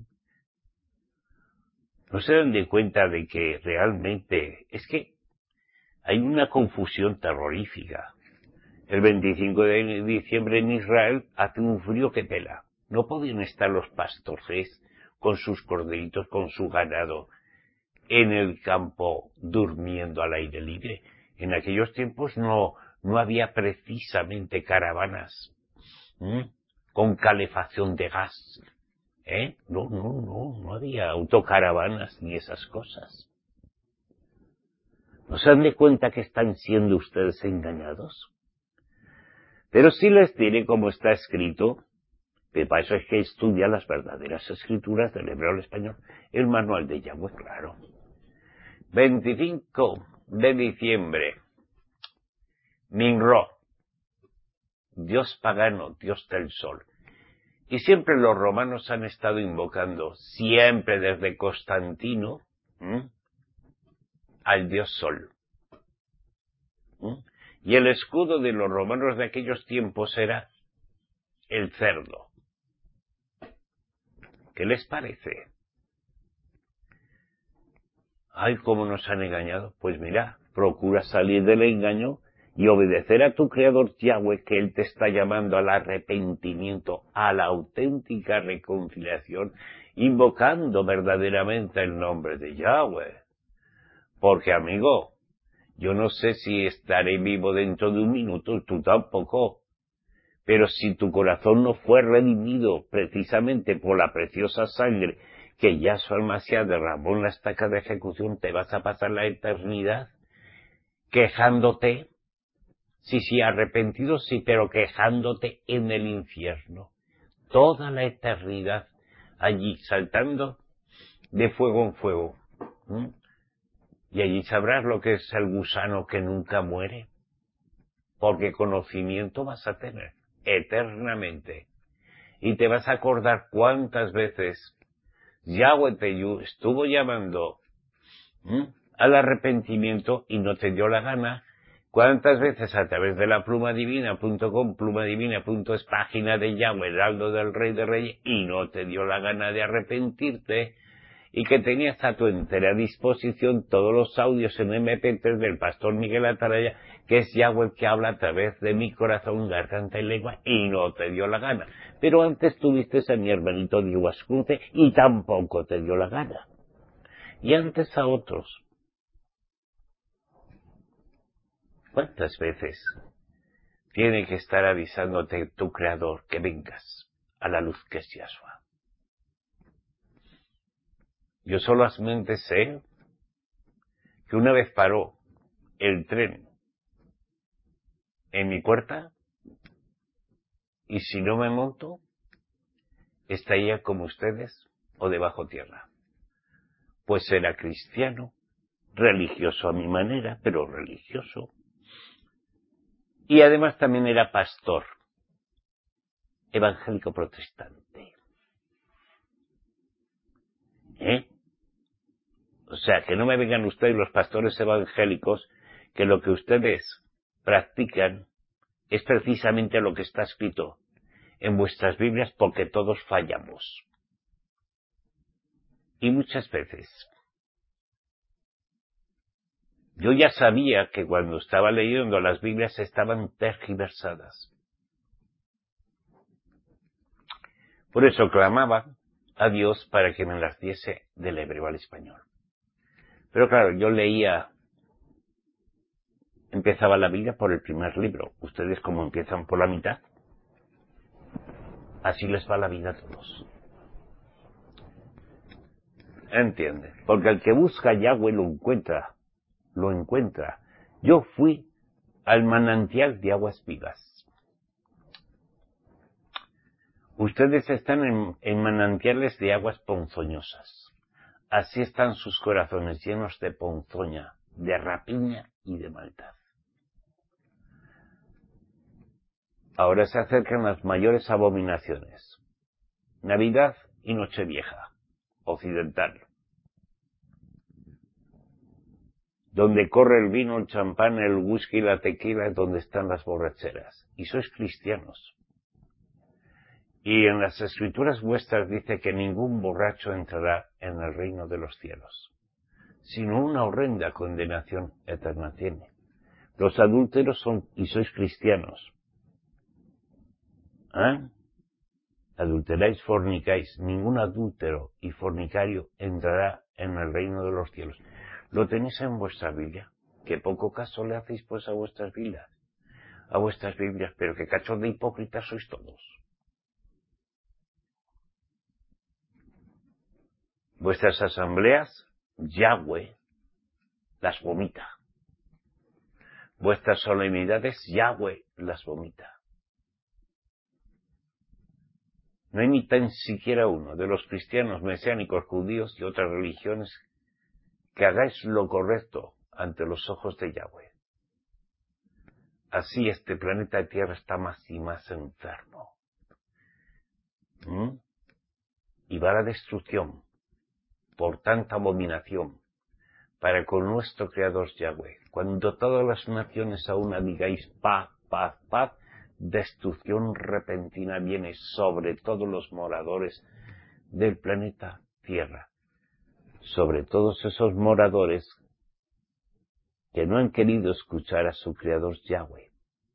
No se dan de cuenta de que realmente es que hay una confusión terrorífica. El veinticinco de diciembre en Israel hace un frío que pela. No podían estar los pastores con sus corderitos, con su ganado, en el campo durmiendo al aire libre. En aquellos tiempos no, no había precisamente caravanas ¿eh? con calefacción de gas. ¿eh? No, no, no, no había autocaravanas ni esas cosas. ¿No se dan de cuenta que están siendo ustedes engañados? Pero sí les diré cómo está escrito, que para eso es que estudia las verdaderas escrituras del hebreo al español, el manual de Yahweh, claro. veinticinco de diciembre, Minro, dios pagano, dios del sol. Y siempre los romanos han estado invocando, siempre desde Constantino, ¿m? al dios sol. ¿m? Y el escudo de los romanos de aquellos tiempos era el cerdo. ¿Qué les parece? Ay, cómo nos han engañado. Pues mira, procura salir del engaño y obedecer a tu Creador Yahweh, que Él te está llamando al arrepentimiento, a la auténtica reconciliación, invocando verdaderamente el nombre de Yahweh. Porque, amigo, yo no sé si estaré vivo dentro de un minuto, tú tampoco. Pero si tu corazón no fue redimido precisamente por la preciosa sangre que Yahshua Mashiach derramó en la estaca de ejecución, te vas a pasar la eternidad quejándote. Sí, sí, arrepentido, sí, pero quejándote en el infierno. Toda la eternidad allí, saltando de fuego en fuego. ¿Mm? Y allí sabrás lo que es el gusano que nunca muere. Porque conocimiento vas a tener eternamente. Y te vas a acordar cuántas veces Yahweh te estuvo llamando ¿Mm? al arrepentimiento y no te dio la gana. ¿Cuántas veces a través de la plumadivina punto com, plumadivina punto es página de Yahweh, heraldo del Rey de Reyes, y no te dio la gana de arrepentirte? Y que tenías a tu entera disposición todos los audios en eme pe tres del pastor Miguel Ataraya, que es Yahweh que habla a través de mi corazón, garganta y lengua, y no te dio la gana. Pero antes tuviste a mi hermanito Diego Ascunce y tampoco te dio la gana. Y antes a otros. ¿Cuántas veces tiene que estar avisándote tu Creador que vengas a la luz que es Yahshua? Yo solamente sé que una vez paró el tren en mi puerta y si no me monto, estaría como ustedes o debajo tierra. Pues era cristiano, religioso a mi manera, pero religioso. Y además también era pastor, evangélico protestante. ¿Eh? O sea, que no me vengan ustedes los pastores evangélicos, que lo que ustedes practican es precisamente lo que está escrito en vuestras Biblias, porque todos fallamos. Y muchas veces. Yo ya sabía que cuando estaba leyendo las Biblias estaban tergiversadas. Por eso clamaba a Dios para que me las diese del hebreo al español. Pero claro, yo leía, empezaba la Biblia por el primer libro. Ustedes como empiezan por la mitad, así les va la vida a todos. ¿Entiende? Porque el que busca a Yahweh lo encuentra, lo encuentra. Yo fui al manantial de aguas vivas. Ustedes están en, en manantiales de aguas ponzoñosas. Así están sus corazones llenos de ponzoña, de rapiña y de maldad. Ahora se acercan las mayores abominaciones. Navidad y Nochevieja, occidental. Donde corre el vino, el champán, el whisky y la tequila es donde están las borracheras. Y sois cristianos. Y en las escrituras vuestras dice que ningún borracho entrará en el reino de los cielos, sino una horrenda condenación eterna tiene. Los adúlteros son, y sois cristianos. ¿Eh? Adulteráis, fornicáis. Ningún adúltero y fornicario entrará en el reino de los cielos. Lo tenéis en vuestra Biblia. Que poco caso le hacéis pues a vuestras Biblias. A vuestras Biblias, pero que cachos de hipócritas sois todos. Vuestras asambleas, Yahweh las vomita. Vuestras solemnidades, Yahweh las vomita. No hay ni tan siquiera uno de los cristianos, mesiánicos, judíos y otras religiones que hagáis lo correcto ante los ojos de Yahweh. Así este planeta Tierra está más y más enfermo. ¿Mm? Y va a la destrucción por tanta abominación para con nuestro Creador Yahweh. Cuando todas las naciones a una digáis paz, paz, paz, destrucción repentina viene sobre todos los moradores del planeta Tierra. Sobre todos esos moradores que no han querido escuchar a su Creador Yahweh.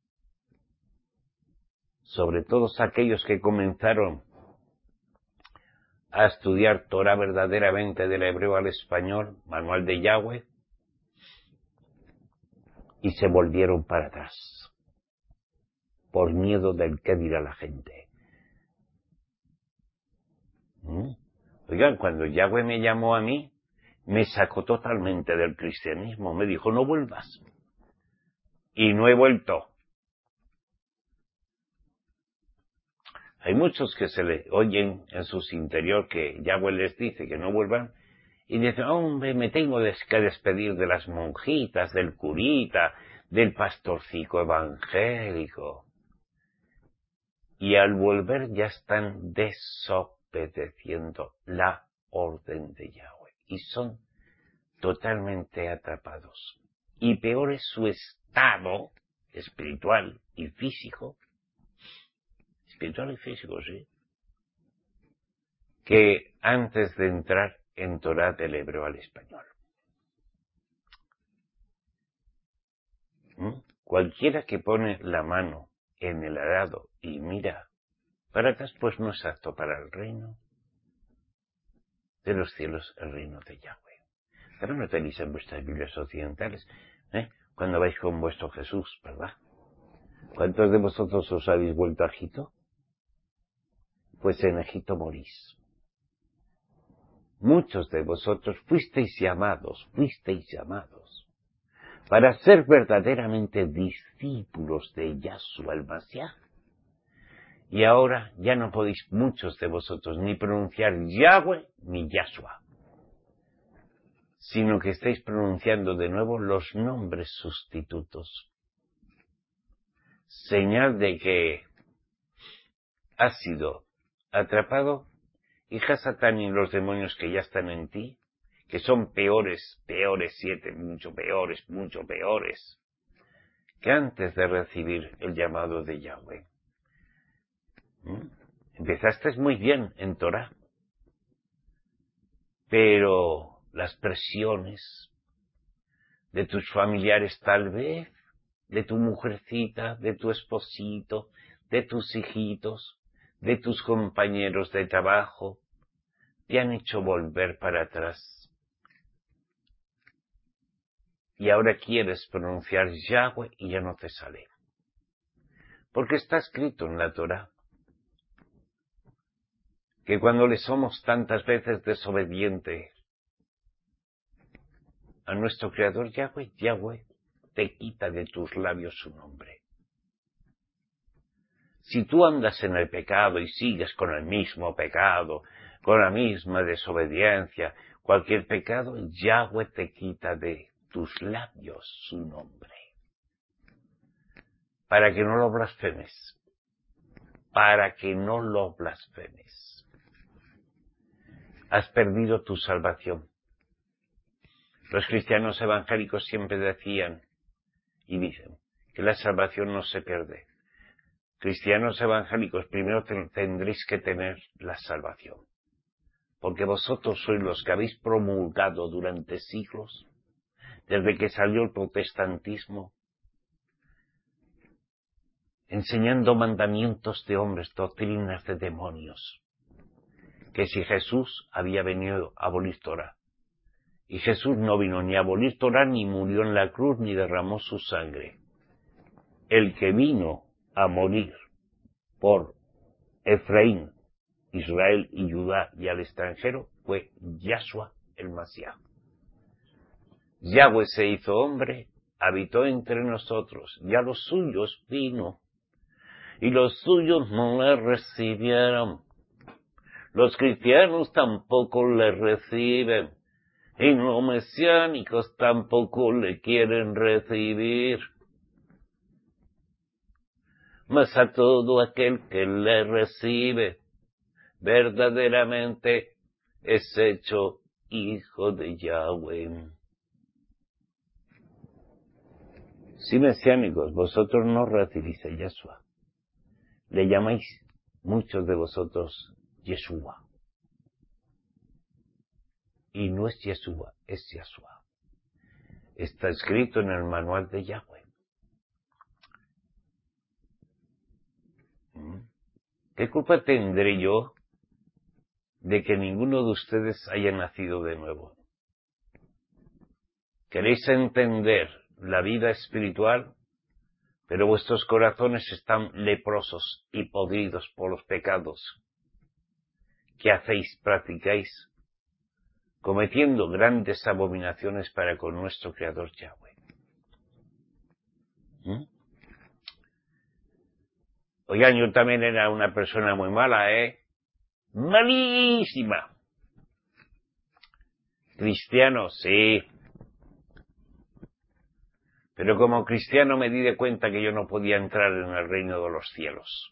Sobre todos aquellos que comenzaron a estudiar Torah verdaderamente del hebreo al español, manual de Yahweh, y se volvieron para atrás, por miedo del qué dirá la gente. ¿Mm? Oigan, cuando Yahweh me llamó a mí, me sacó totalmente del cristianismo, me dijo, no vuelvas. Y no he vuelto. Hay muchos que se le oyen en su interior que Yahweh les dice que no vuelvan, y dicen, hombre, me tengo que despedir de las monjitas, del curita, del pastorcico evangélico. Y al volver ya están desobedeciendo la orden de Yahweh. Y son totalmente atrapados. Y peor es su estado espiritual y físico. Espiritual y físico, sí. Que antes de entrar en Torah del hebreo al español. ¿Mm? Cualquiera que pone la mano en el arado y mira para atrás, pues no es apto para el reino de los cielos, el reino de Yahweh. También lo tenéis en vuestras Biblias occidentales, ¿eh? Cuando vais con vuestro Jesús, ¿verdad? ¿Cuántos de vosotros os habéis vuelto a Egipto? Pues en Egipto morís. muchos de vosotros fuisteis llamados, fuisteis llamados para ser verdaderamente discípulos de Yahshua el Mashiach. Y ahora ya no podéis muchos de vosotros ni pronunciar Yahweh ni Yahshua, sino que estáis pronunciando de nuevo los nombres sustitutos. Señal de que has sido atrapado, hija Satán, y los demonios que ya están en ti, que son peores, peores siete, mucho peores, mucho peores, que antes de recibir el llamado de Yahweh. ¿Mm? Empezaste muy bien en Torah, pero las presiones de tus familiares tal vez, de tu mujercita, de tu esposito, de tus hijitos, de tus compañeros de trabajo, te han hecho volver para atrás. Y ahora quieres pronunciar Yahweh y ya no te sale. Porque está escrito en la Torah que cuando le somos tantas veces desobedientes a nuestro Creador Yahweh, Yahweh te quita de tus labios su nombre. Si tú andas en el pecado y sigues con el mismo pecado, con la misma desobediencia, cualquier pecado, Yahweh te quita de tus labios su nombre. Para que no lo blasfemes. Para que no lo blasfemes. Has perdido tu salvación. Los cristianos evangélicos siempre decían y dicen que la salvación no se pierde. Cristianos evangélicos, primero tendréis que tener la salvación. Porque vosotros sois los que habéis promulgado durante siglos, desde que salió el protestantismo, enseñando mandamientos de hombres, doctrinas de demonios, que si Jesús había venido a abolir Torah, y Jesús no vino ni a abolir Torah, ni murió en la cruz, ni derramó su sangre. El que vino a morir por Efraín, Israel y Judá y al extranjero fue Yahshua el Mashiach. Yahweh se hizo hombre, habitó entre nosotros, y a los suyos vino, y los suyos no le recibieron. Los cristianos tampoco le reciben, y los mesiánicos tampoco le quieren recibir. Mas a todo aquel que le recibe, verdaderamente es hecho hijo de Yahweh. Si mesiánicos, vosotros no recibís a Yahshua. Le llamáis muchos de vosotros Yeshua. Y no es Yeshua, es Yahshua. Está escrito en el manual de Yahweh. ¿Qué culpa tendré yo de que ninguno de ustedes haya nacido de nuevo? ¿Queréis entender la vida espiritual? Pero vuestros corazones están leprosos y podridos por los pecados que hacéis, practicáis, cometiendo grandes abominaciones para con nuestro Creador Yahweh. ¿Mm? Oigan, yo también era una persona muy mala, ¿eh? Malísima. Cristiano, sí. Pero como cristiano me di de cuenta que yo no podía entrar en el reino de los cielos.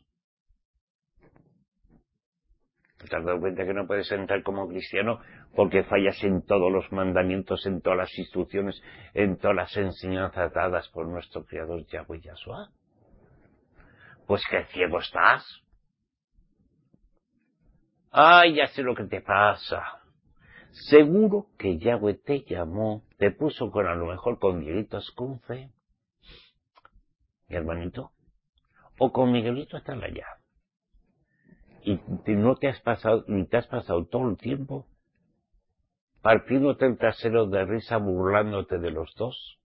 ¿Te has dado cuenta que no puedes entrar como cristiano porque fallas en todos los mandamientos, en todas las instrucciones, en todas las enseñanzas dadas por nuestro Creador Yahweh Yahshua? Pues que ciego estás. Ay, ya sé lo que te pasa. Seguro que Yahweh te llamó, te puso con a lo mejor con Miguelitos con fe, mi hermanito, o con Miguelito hasta allá. Y no te has pasado, ni te has pasado todo el tiempo partiéndote el trasero de risa, burlándote de los dos,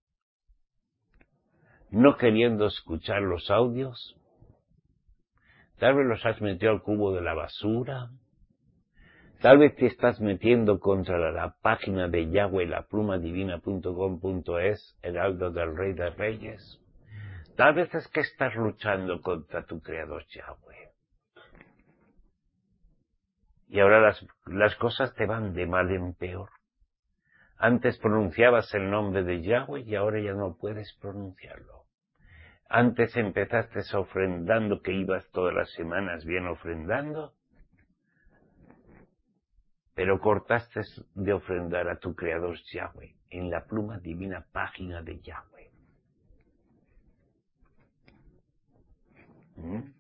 no queriendo escuchar los audios. Tal vez los has metido al cubo de la basura, Tal vez te estás metiendo contra la, la página de Yahweh, la pluma divina punto com punto es, heraldo del Rey de Reyes. Tal vez es que estás luchando contra tu Creador Yahweh. Y ahora las, las cosas te van de mal en peor. Antes pronunciabas el nombre de Yahweh y ahora ya no puedes pronunciarlo. Antes empezaste ofrendando, que ibas todas las semanas bien ofrendando, pero cortaste de ofrendar a tu Creador Yahweh en la pluma divina página de Yahweh. ¿Mm?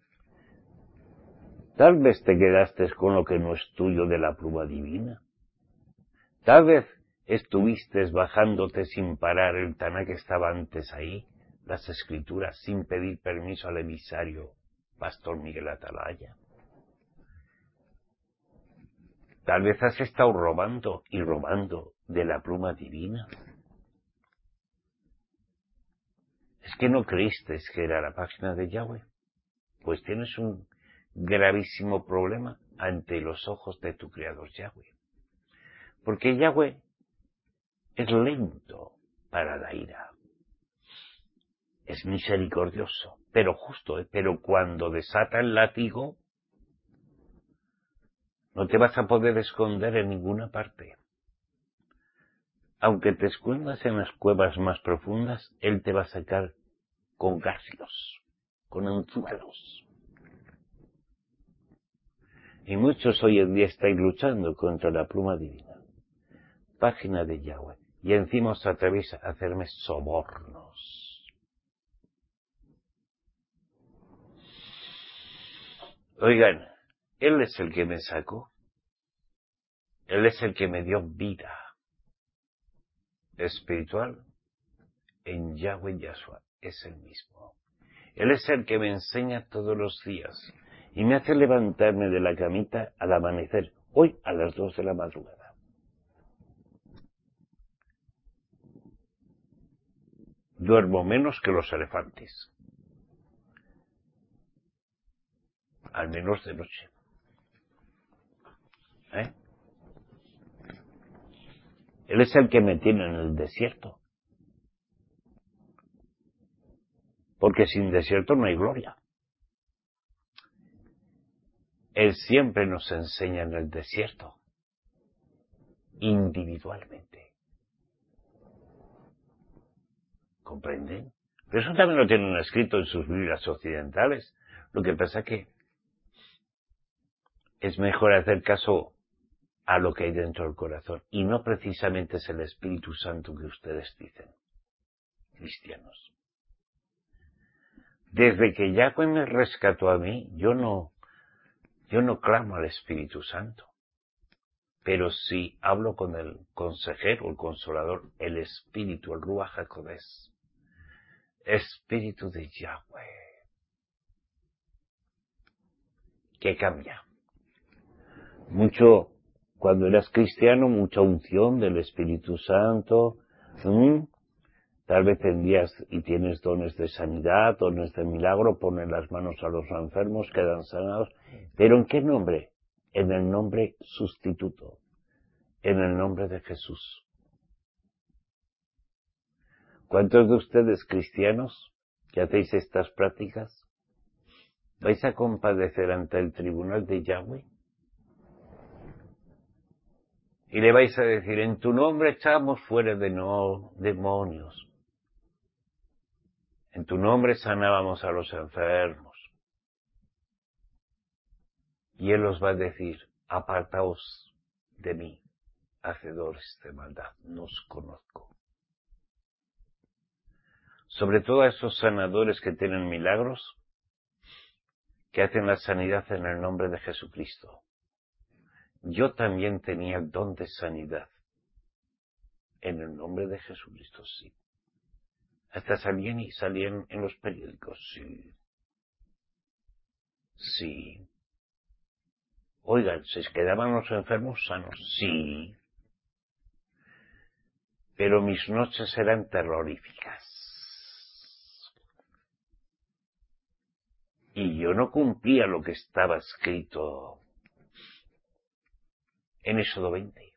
Tal vez te quedaste con lo que no es tuyo de la pluma divina. Tal vez estuviste bajándote sin parar el Taná que estaba antes ahí, las escrituras, sin pedir permiso al emisario Pastor Miguel Atalaya. Tal vez has estado robando y robando de la pluma divina. ¿Es que no creíste que era la página de Yahweh? Pues tienes un gravísimo problema ante los ojos de tu Creador Yahweh. Porque Yahweh es lento para la ira. Es misericordioso, pero justo, ¿eh? Pero cuando desata el látigo, no te vas a poder esconder en ninguna parte. Aunque te escondas en las cuevas más profundas, Él te va a sacar con garfios, con anzuelos. Y muchos hoy en día estáis luchando contra la pluma divina, página de Yahweh, y encima os atrevéis a hacerme sobornos. Oigan, Él es el que me sacó. Él es el que me dio vida espiritual en Yahweh Yahshua. Es el mismo. Él es el que me enseña todos los días y me hace levantarme de la camita al amanecer, hoy a las dos de la madrugada. Duermo menos que los elefantes, al menos de noche. ¿Eh? Él es el que me tiene en el desierto. Porque sin desierto no hay gloria. Él siempre nos enseña en el desierto, individualmente. ¿Comprenden? Pero eso también lo tienen escrito en sus Biblias occidentales. Lo que pasa es que es mejor hacer caso a lo que hay dentro del corazón. Y no precisamente es el Espíritu Santo que ustedes dicen, cristianos. Desde que Yahweh me rescató a mí, yo no, yo no clamo al Espíritu Santo. Pero sí hablo con el consejero, el consolador, el Espíritu, el Ruach HaKodesh. Espíritu de Yahweh. Que cambia. Mucho, cuando eras cristiano, mucha unción del Espíritu Santo. ¿Mm? Tal vez tendrías y tienes dones de sanidad, dones de milagro, pones las manos a los enfermos, quedan sanados. ¿Pero en qué nombre? En el nombre sustituto. En el nombre de Jesús. ¿Cuántos de ustedes cristianos que hacéis estas prácticas vais a compadecer ante el tribunal de Yahweh? Y le vais a decir, en tu nombre echamos fuera de no demonios. En tu nombre sanábamos a los enfermos. Y Él os va a decir, apartaos de mí, hacedores de maldad, no os conozco. Sobre todo a esos sanadores que tienen milagros, que hacen la sanidad en el nombre de Jesucristo. Yo también tenía el don de sanidad. En el nombre de Jesucristo, sí. Hasta salían y salían en los periódicos, sí. Sí. Oigan, ¿se quedaban los enfermos sanos? Sí. Pero mis noches eran terroríficas. Y yo no cumplía lo que estaba escrito. en Éxodo veinte.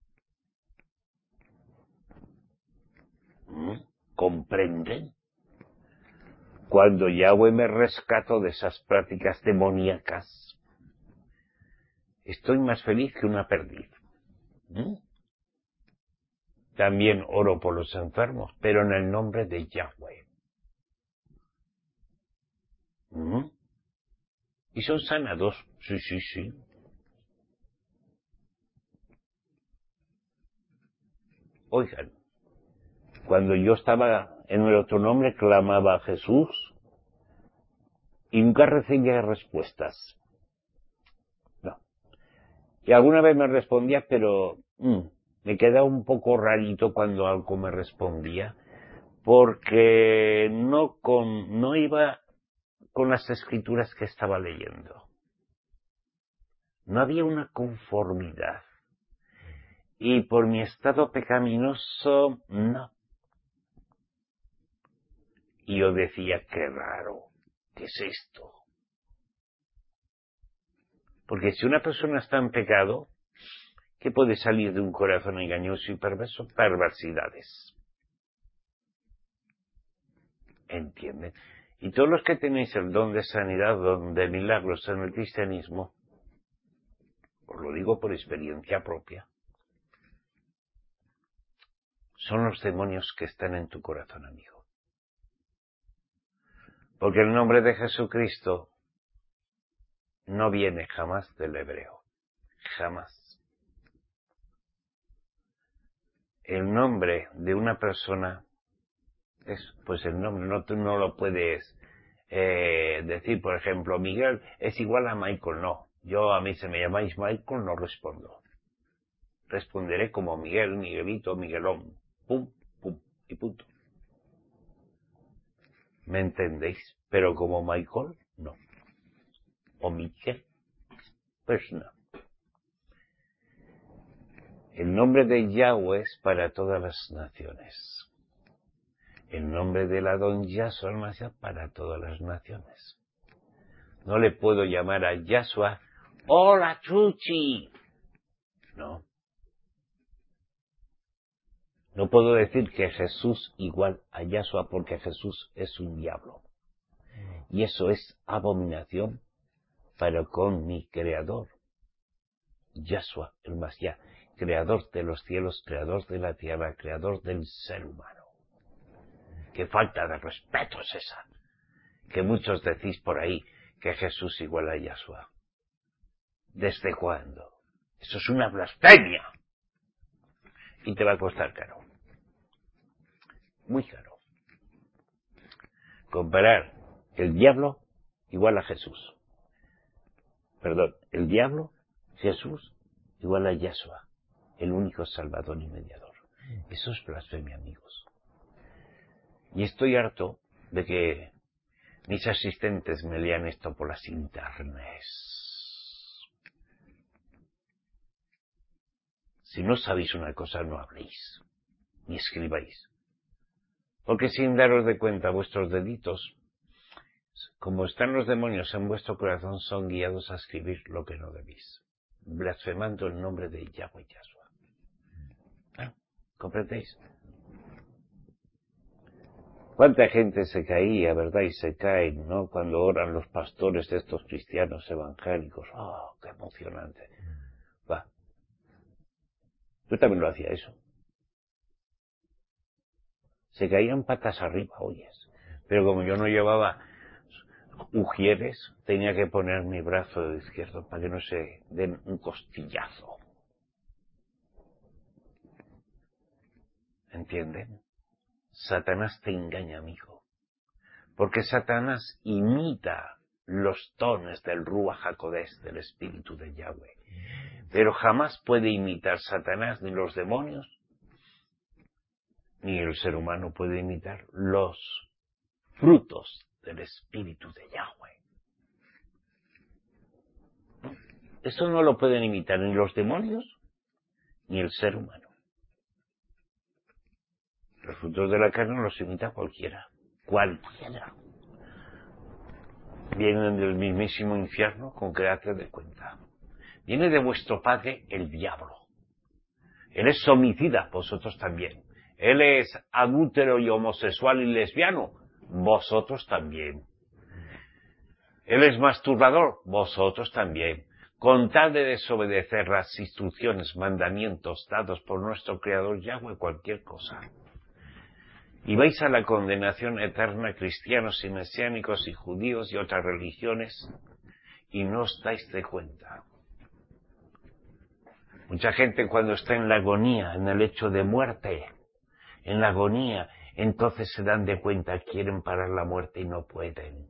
¿Mm? ¿Comprenden? Cuando Yahweh me rescató de esas prácticas demoníacas, estoy más feliz que una perdiz. ¿Mm? También oro por los enfermos, pero en el nombre de Yahweh. ¿Mm? Y son sanados. Sí, sí, sí. Oigan, cuando yo estaba en el otro nombre, clamaba a Jesús y nunca recibía respuestas. No. Y alguna vez me respondía, pero mmm, me quedaba un poco rarito cuando algo me respondía, porque no con, no iba con las escrituras que estaba leyendo. No había una conformidad. Y por mi estado pecaminoso, no. Y yo decía, qué raro, ¿qué es esto? Porque si una persona está en pecado, ¿qué puede salir de un corazón engañoso y perverso? Perversidades. ¿Entienden? Y todos los que tenéis el don de sanidad, don de milagros en el cristianismo, os lo digo por experiencia propia, son los demonios que están en tu corazón, amigo. Porque el nombre de Jesucristo no viene jamás del hebreo. Jamás. El nombre de una persona es, pues el nombre, no, tú no lo puedes eh, decir, por ejemplo, Miguel es igual a Michael, no. Yo, a mí se me llamáis Michael, no respondo. Responderé como Miguel, Miguelito, Miguelón. Pum, pum, y punto. ¿Me entendéis? Pero como Michael, no. O Miguel, pues no. El nombre de Yahweh es para todas las naciones. El nombre del Adón Yahshua es para todas las naciones. No le puedo llamar a Yahshua, ¡hola, Chuchi! No. No puedo decir que Jesús igual a Yahshua porque Jesús es un diablo. Y eso es abominación para con mi Creador. Yahshua, el Mashiach, Creador de los cielos, Creador de la tierra, Creador del ser humano. Qué falta de respeto es esa. Que muchos decís por ahí que Jesús igual a Yahshua. ¿Desde cuándo? Eso es una blasfemia. Y te va a costar caro. Muy caro. Comparar el diablo igual a Jesús. Perdón, el diablo, Jesús, igual a Yahshua, el único salvador y mediador. Eso es blasfemia, amigos. Y estoy harto de que mis asistentes me lean esto por las internets. Si no sabéis una cosa, no habléis, ni escribáis. Porque sin daros de cuenta, vuestros deditos, como están los demonios en vuestro corazón, son guiados a escribir lo que no debéis, blasfemando el nombre de Yahweh Yahshua. ¿Ah? ¿Comprendéis? ¿Cuánta gente se caía, verdad? Y se caen, ¿no? Cuando oran los pastores de estos cristianos evangélicos. ¡Oh, qué emocionante! Va. Yo también lo hacía eso. Se caían patas arriba, oyes. Pero como yo no llevaba ujieres, tenía que poner mi brazo izquierdo para que no se den un costillazo. ¿Entienden? Satanás te engaña, amigo. Porque Satanás imita los tones del Ruach HaKodesh, del Espíritu de Yahweh. Pero jamás puede imitar Satanás ni los demonios, ni el ser humano puede imitar los frutos del Espíritu de Yahweh. Eso no lo pueden imitar ni los demonios, ni el ser humano. Los frutos de la carne los imita cualquiera. Cualquiera. Vienen del mismísimo infierno con que hace de cuenta. Viene de vuestro padre el diablo. Él es homicida, vosotros también. Él es adúltero y homosexual y lesbiano, vosotros también. Él es masturbador, vosotros también. Con tal de desobedecer las instrucciones, mandamientos dados por nuestro Creador Yahweh, cualquier cosa. Y vais a la condenación eterna, cristianos y mesiánicos y judíos y otras religiones, y no os dais de cuenta. Mucha gente cuando está en la agonía, en el lecho de muerte, en la agonía, entonces se dan de cuenta, quieren parar la muerte y no pueden.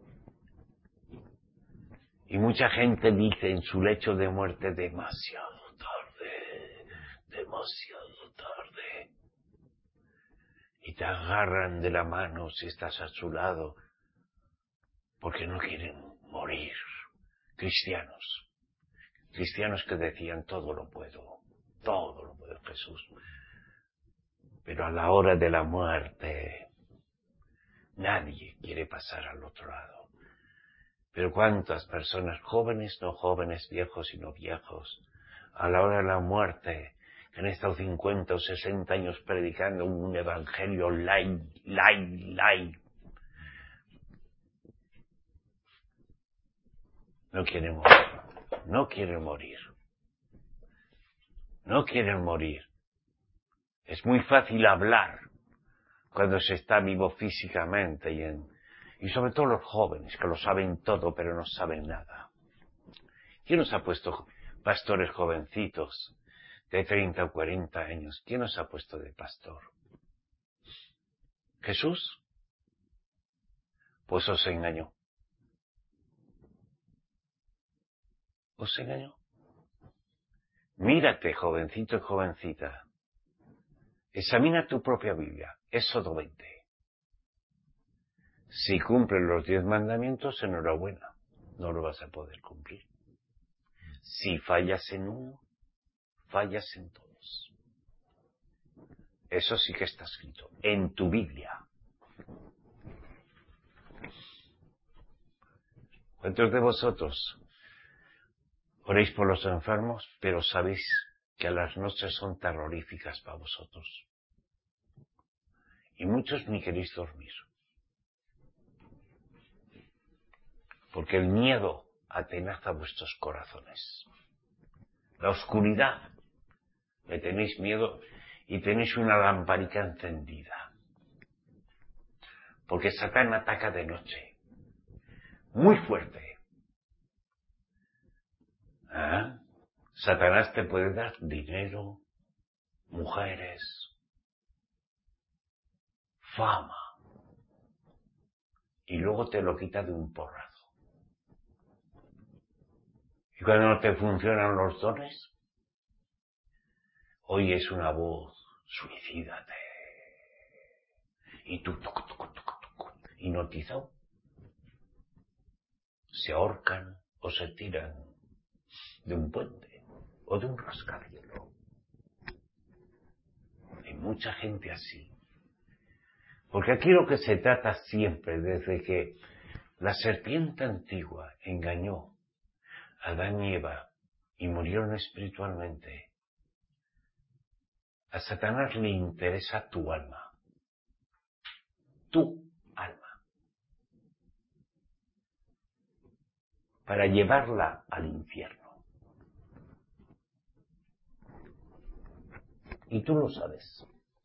Y mucha gente dice en su lecho de muerte, demasiado tarde, demasiado tarde. Y te agarran de la mano si estás a su lado, porque no quieren morir. Cristianos, cristianos que decían, todo lo puedo, todo lo puedo, Jesús. Pero a la hora de la muerte, nadie quiere pasar al otro lado. Pero cuántas personas, jóvenes, no jóvenes, viejos y no viejos, a la hora de la muerte, que han estado cincuenta o sesenta años predicando un evangelio light, light, light, no quieren morir, no quieren morir, no quieren morir. Es muy fácil hablar cuando se está vivo físicamente y en... Y sobre todo los jóvenes, que lo saben todo, pero no saben nada. ¿Quién nos ha puesto pastores jovencitos de treinta o cuarenta años? ¿Quién nos ha puesto de pastor? ¿Jesús? Pues os engañó. ¿Os engañó? Mírate, jovencito y jovencita. Examina tu propia Biblia. Éxodo veinte. Si cumples los diez mandamientos, enhorabuena. No lo vas a poder cumplir. Si fallas en uno, fallas en todos. Eso sí que está escrito en tu Biblia. ¿Cuántos de vosotros oréis por los enfermos, pero sabéis que las noches son terroríficas para vosotros? Y muchos ni queréis dormir. Porque el miedo atenaza vuestros corazones. La oscuridad, le tenéis miedo y tenéis una lamparica encendida. Porque Satán ataca de noche. Muy fuerte. ¿Ah? Satanás te puede dar dinero, mujeres, fama. Y luego te lo quita de un porrazo. Y cuando no te funcionan los dones, oyes una voz, suicídate. Y tú, tuc, tuc, tuc, tuc, hipnotizado, se ahorcan o se tiran de un puente o de un rascacielos. Hay mucha gente así. Porque aquí lo que se trata siempre, desde que la serpiente antigua engañó a Adán y Eva y murieron espiritualmente, a Satanás le interesa tu alma. Tu alma. Para llevarla al infierno. Y tú lo sabes.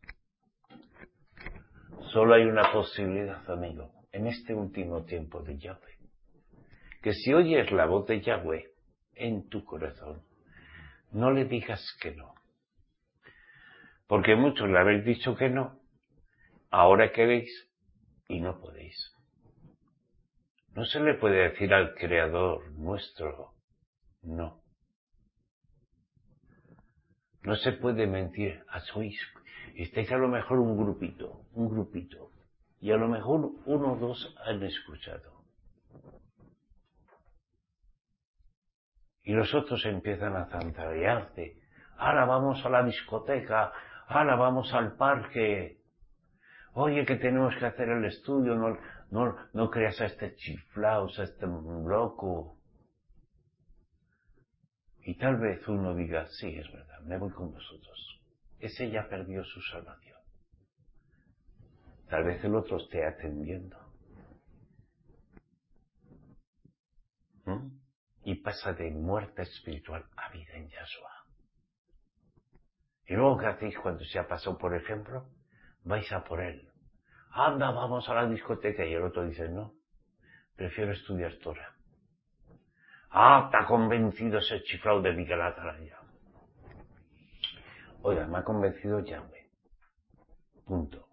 Solo hay una posibilidad, amigo, en este último tiempo de Yahweh. Que si oyes la voz de Yahweh en tu corazón, no le digas que no. Porque muchos le habéis dicho que no, ahora queréis y no podéis. No se le puede decir al Creador nuestro no. No se puede mentir. Sois, estáis a lo mejor un grupito, un grupito, y a lo mejor uno o dos han escuchado. Y los otros empiezan a zantarearte. Ahora vamos a la discoteca, ahora vamos al parque. Oye, que tenemos que hacer el estudio, no, no, no creas a este chiflaos, a este loco. Y tal vez uno diga, sí, es verdad, me voy con vosotros. Ese ya perdió su salvación. Tal vez el otro esté atendiendo. ¿Mm? Y pasa de muerte espiritual a vida en Yahshua. Y luego, ¿qué hacéis cuando se ha pasado, por ejemplo? Vais a por él. Anda, vamos a la discoteca. Y el otro dice, no, prefiero estudiar Torah. Ah, está convencido ese chiflado de Miguel Atalaya. Oiga, me ha convencido Yahweh. Punto.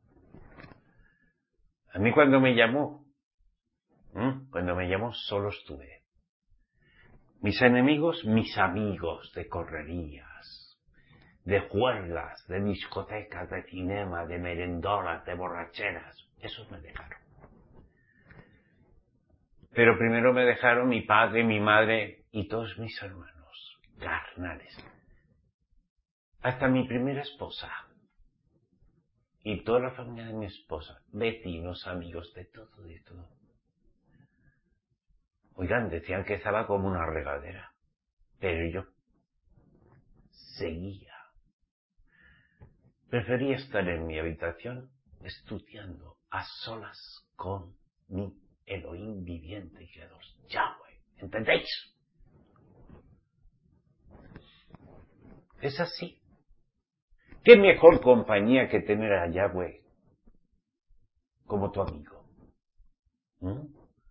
A mí cuando me llamó, ¿eh? cuando me llamó solo estuve. Mis enemigos, mis amigos de correrías, de juergas, de discotecas, de cinema, de merendolas, de borracheras, esos me dejaron. Pero primero me dejaron mi padre, mi madre y todos mis hermanos, carnales. Hasta mi primera esposa. Y toda la familia de mi esposa, vecinos, amigos, de todo, de todo. Oigan, decían que estaba como una regadera. Pero yo seguía. Prefería estar en mi habitación estudiando a solas con mi Elohim viviente y creador, Yahweh. ¿Entendéis? Es así. ¿Qué mejor compañía que tener a Yahweh como tu amigo? ¿Mm?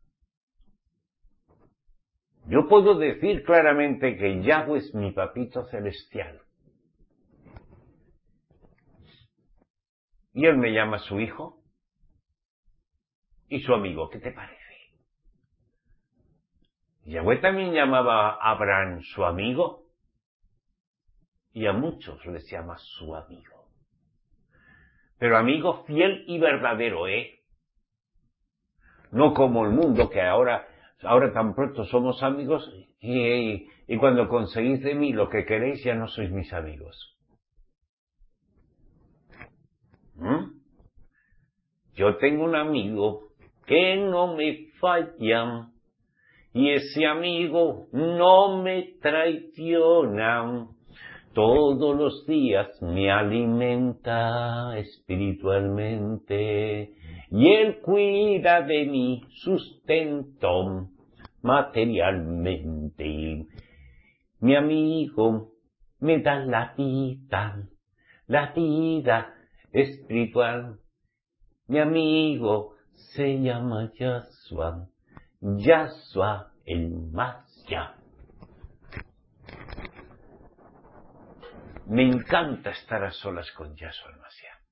Yo puedo decir claramente que Yahweh es mi papito celestial. Y él me llama su hijo y su amigo. ¿Qué te parece? Yahweh también llamaba a Abraham su amigo y a muchos les llama su amigo. Pero amigo fiel y verdadero, ¿eh? No como el mundo, que ahora, ahora tan pronto somos amigos y, y, y cuando conseguís de mí lo que queréis ya no sois mis amigos. ¿Mm? Yo tengo un amigo que no me falla y ese amigo no me traiciona. Todos los días me alimenta espiritualmente y él cuida de mi sustento materialmente. Mi amigo me da la vida, la vida espiritual. Mi amigo se llama Yahshua, Yahshua el Mashiach. Me encanta estar a solas con Yahshua el Mashiach.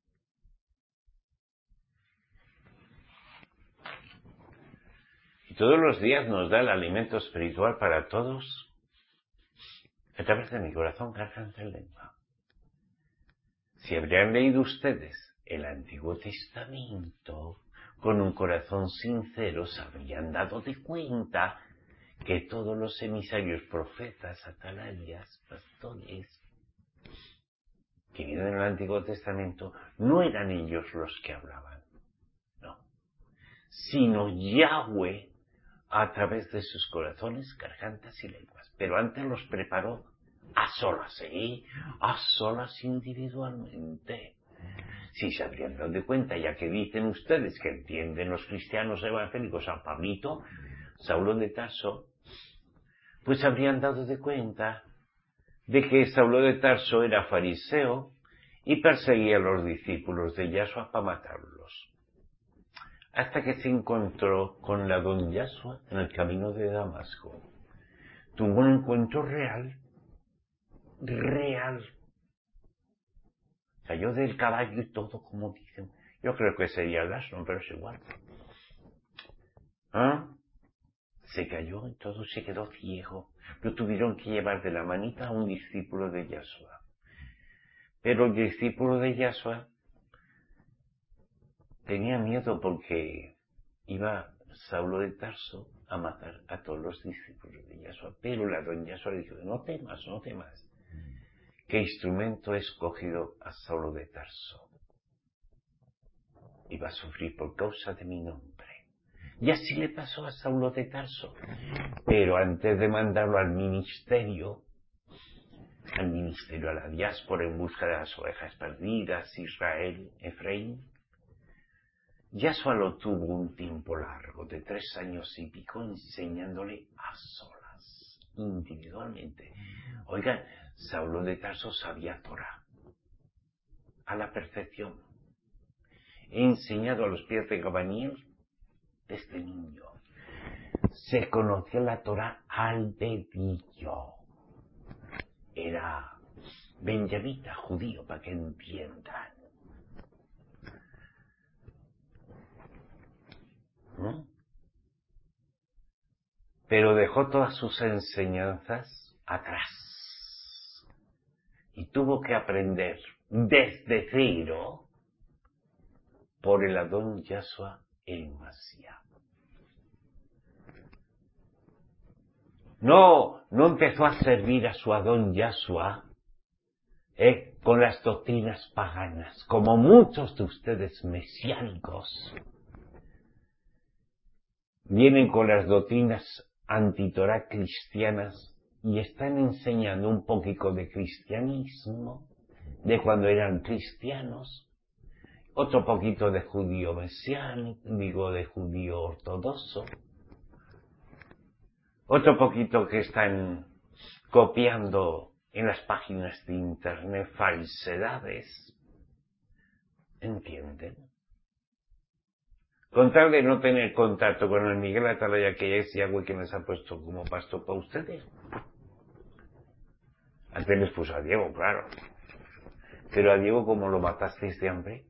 Y todos los días nos da el alimento espiritual para todos a través de mi corazón, garganta y lengua. Si habrían leído ustedes el Antiguo Testamento con un corazón sincero, se habrían dado de cuenta que todos los emisarios, profetas, atalayas, pastores, que vienen en el Antiguo Testamento, no eran ellos los que hablaban, no, sino Yahweh a través de sus corazones, gargantas y lenguas. Pero antes los preparó a solas, ¿eh? A solas individualmente. Si se habrían dado de cuenta, ya que dicen ustedes que entienden los cristianos evangélicos a Pablito, Saulo de Tarso, pues habrían dado de cuenta de que Saulo de Tarso era fariseo y perseguía a los discípulos de Yahshua para matarlos. Hasta que se encontró con la don Yahshua en el camino de Damasco. Tuvo un encuentro real, real. Cayó del caballo y todo, como dicen. Yo creo que sería el asno, pero es igual. ¿Ah? Se cayó y todo, se quedó ciego. Lo tuvieron que llevar de la manita a un discípulo de Yahshua. Pero el discípulo de Yahshua tenía miedo porque iba Saulo de Tarso a matar a todos los discípulos de Yahshua. Pero la don Yahshua le dijo, no temas, no temas. ¿Qué instrumento he escogido a Saulo de Tarso? Iba a sufrir por causa de mi nombre. Y así le pasó a Saulo de Tarso. Pero antes de mandarlo al ministerio, al ministerio a la diáspora en busca de las ovejas perdidas, Israel, Efraín. Yahshua lo tuvo un tiempo largo, de tres años y pico, enseñándole a solas, individualmente. Oigan, Saulo de Tarso sabía Torah a la perfección. He enseñado a los pies de Gamaliel desde niño. Se conocía la Torah al dedillo. Era benjamita, judío, para que entiendan. ¿No? Pero dejó todas sus enseñanzas atrás. Y tuvo que aprender desde cero por el Adón Yahshua el Mashiach. No, no empezó a servir a su Adón Yahshua eh, con las doctrinas paganas, como muchos de ustedes mesiánicos vienen con las doctrinas antitorá cristianas y están enseñando un poquito de cristianismo, de cuando eran cristianos, otro poquito de judío mesiánico, digo de judío ortodoxo, otro poquito que están copiando en las páginas de internet falsedades. ¿Entienden? Con tal de no tener contacto con el Miguel Atalaya, que es Yahweh que les ha puesto como pastor para ustedes. Antes les puso a Diego, claro. Pero a Diego, como lo matasteis de hambre.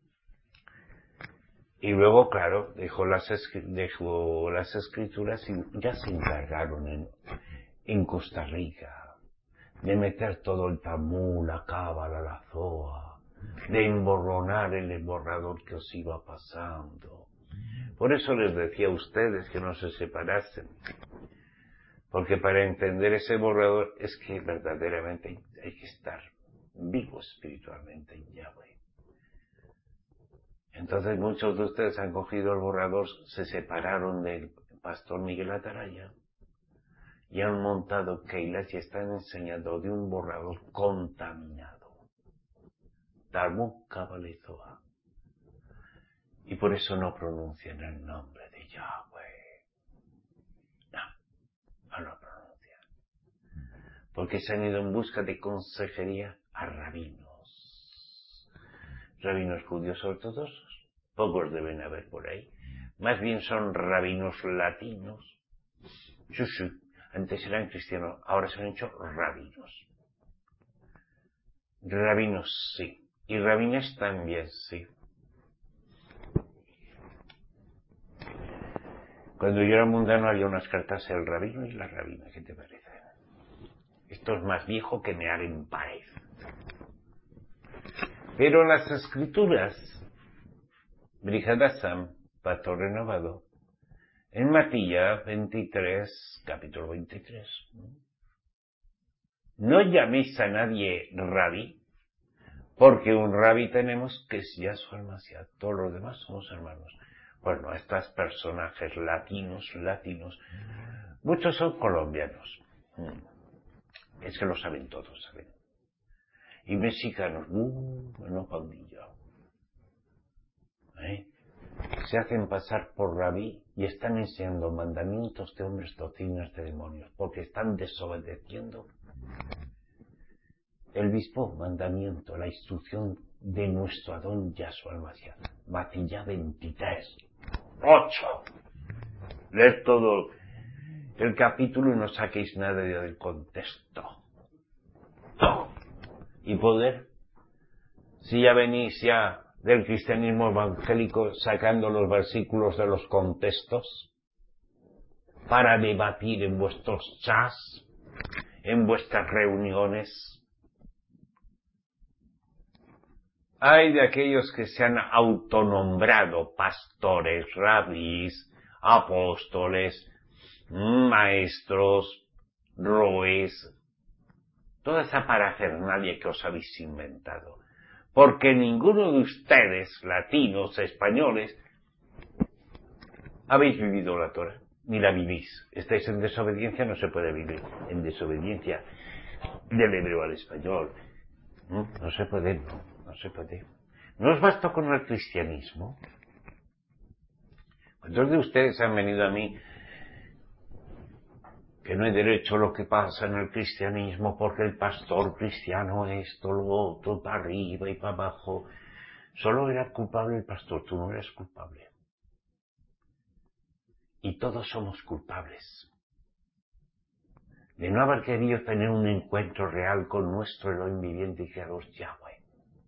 Y luego, claro, dejó las, dejó las escrituras y ya se encargaron en, en Costa Rica de meter todo el Talmud, la Cábala, la Zohar, de emborronar el borrador que os iba pasando. Por eso les decía a ustedes que no se separasen. Porque para entender ese borrador es que verdaderamente hay que estar vivo espiritualmente en Yahweh. Entonces muchos de ustedes han cogido el borrador, se separaron del pastor Miguel Atalaya y han montado keilas y están enseñando de un borrador contaminado. Talmud, Cábala y Zohar. Y por eso no pronuncian el nombre de Yahweh. No, no lo pronuncian. Porque se han ido en busca de consejería a rabinos. Rabinos judíos ortodoxos. Pocos deben haber por ahí. Más bien son rabinos latinos. Sí, sí. Antes eran cristianos, ahora se han hecho rabinos. Rabinos sí. Y rabinas también sí. Cuando yo era mundano había unas cartas el rabino y la rabina, ¿qué te parece? Esto es más viejo que mear en pared. Pero las escrituras, Brihad Hasam, Pacto Renovado, en Matías veintitrés, capítulo veintitrés, no llaméis a nadie rabí, porque un rabí tenemos que es Yahshua el Mashiach, todos los demás somos hermanos. Bueno, estos personajes latinos, latinos, muchos son colombianos. Es que lo saben todos, ¿saben? Y mexicanos, uh, no pandilla. ¿Eh? Se hacen pasar por rabí y están enseñando mandamientos de hombres, doctrinas de demonios, porque están desobedeciendo el mismo mandamiento, la instrucción de nuestro Adón Yahshua el Mashiach. Matías veintitrés. ocho. Leed todo el capítulo y no saquéis nada del contexto. Y poder, si ya venís ya del cristianismo evangélico sacando los versículos de los contextos para debatir en vuestros chats, en vuestras reuniones. Hay de aquellos que se han autonombrado pastores, rabís, apóstoles, maestros, roes, toda esa parafernalia que os habéis inventado. Porque ninguno de ustedes, latinos, españoles, habéis vivido la Torah, ni la vivís. Estáis en desobediencia, no se puede vivir en desobediencia. del hebreo al español. No, no se puede, no, no se puede. ¿No os basta con el cristianismo? ¿Cuántos de ustedes han venido a mí que no hay derecho a lo que pasa en el cristianismo porque el pastor cristiano esto, lo otro, para arriba y para abajo? Solo era culpable el pastor, tú no eres culpable. Y todos somos culpables de no haber querido tener un encuentro real con nuestro Elohim viviente y creador Yahweh.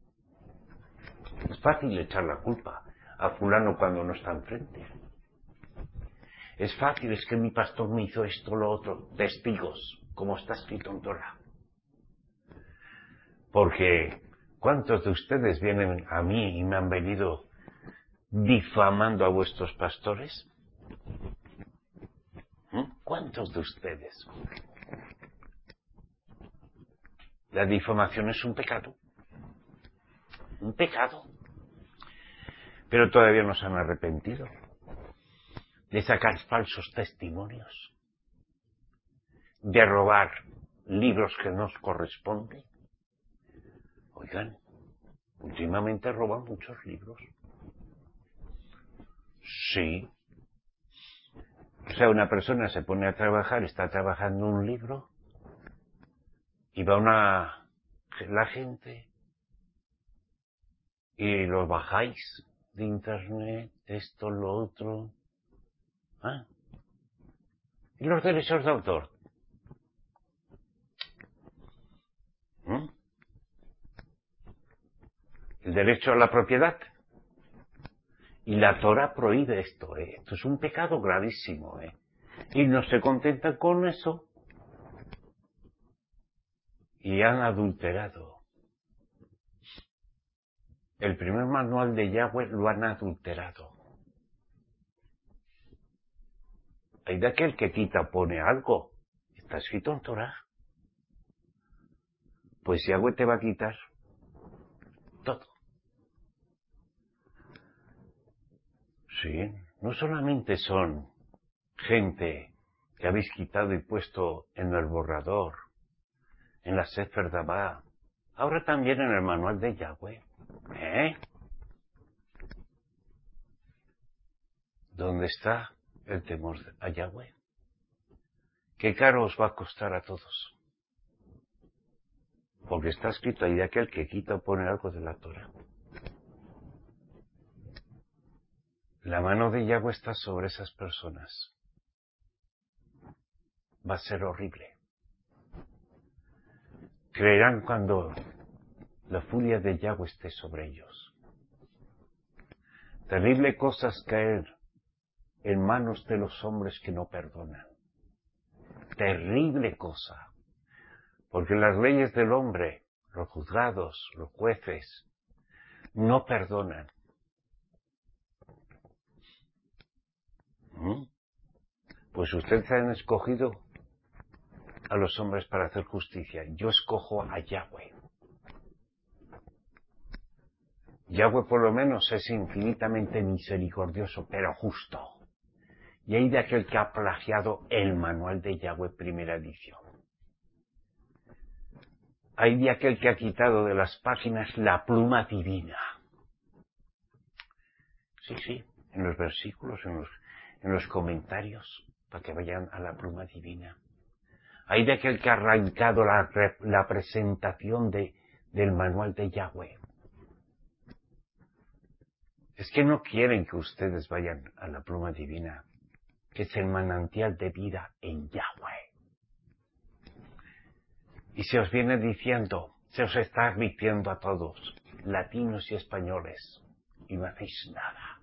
Es fácil echar la culpa a fulano cuando no está enfrente. Es fácil, es que mi pastor me hizo esto, lo otro. Testigos, como está escrito en Torah. Porque, ¿cuántos de ustedes vienen a mí y me han venido difamando a vuestros pastores? ¿Mm? ¿Cuántos de ustedes? La difamación es un pecado. Un pecado. Pero todavía no se han arrepentido de sacar falsos testimonios, de robar libros que nos corresponden. Oigan, últimamente roban muchos libros. Sí. O sea, una persona se pone a trabajar, está trabajando un libro, y va una, la gente, y lo bajáis de internet, esto, lo otro. ¿Ah? ¿Y los derechos de autor? ¿Mm? El derecho a la propiedad. Y la Torah prohíbe esto, ¿eh? Esto es un pecado gravísimo, ¿eh? Y no se contentan con eso. Y han adulterado. El primer manual de Yahweh lo han adulterado. Hay de aquel que quita pone algo. Está escrito en Torah. Pues Yahweh te va a quitar todo. Sí, no solamente son gente que habéis quitado y puesto en el borrador, en la Sefer Dabá, ahora también en el manual de Yahweh. ¿Eh? ¿Dónde está el temor a Yahweh? ¿Qué caro os va a costar a todos? Porque está escrito ahí de aquel que quita o pone algo de la Torah. La mano de Yahweh está sobre esas personas. Va a ser horrible. Creerán cuando la furia de Yahweh esté sobre ellos. Terrible cosa es caer en manos de los hombres que no perdonan. Terrible cosa. Porque las leyes del hombre, los juzgados, los jueces, no perdonan. ¿Mm? Pues ustedes han escogido a los hombres para hacer justicia. Yo escojo a Yahweh. Yahweh por lo menos es infinitamente misericordioso, pero justo. Y hay de aquel que ha plagiado el manual de Yahweh primera edición. Hay de aquel que ha quitado de las páginas la pluma divina. Sí, sí, en los versículos, en los, en los comentarios, para que vayan a la pluma divina. Hay de aquel que ha arrancado la, la presentación de, del manual de Yahweh. Es que no quieren que ustedes vayan a la pluma divina, que es el manantial de vida en Yahweh. Y se os viene diciendo, se os está advirtiendo a todos, latinos y españoles, y no hacéis nada.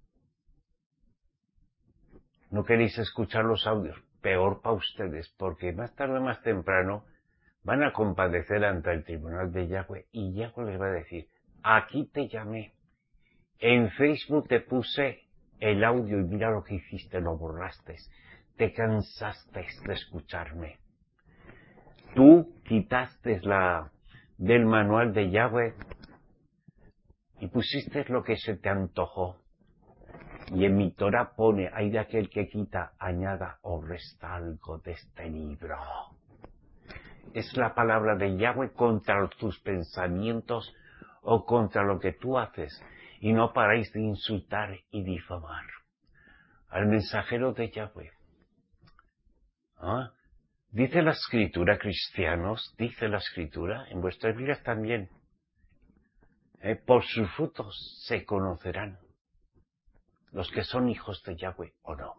No queréis escuchar los audios, peor para ustedes, porque más tarde o más temprano van a compadecer ante el tribunal de Yahweh, y Yahweh les va a decir, aquí te llamé, en Facebook te puse el audio y mira lo que hiciste, lo borraste, te cansaste de escucharme. Tú quitaste la del manual de Yahweh y pusiste lo que se te antojó. Y en mi Torah pone, hay de aquel que quita, añada o resta algo de este libro. es la palabra de Yahweh contra tus pensamientos o contra lo que tú haces, y no paráis de insultar y difamar al mensajero de Yahweh. ¿Ah? Dice la Escritura, cristianos, dice la Escritura, en vuestras Biblias también, eh, por sus frutos se conocerán los que son hijos de Yahweh o no.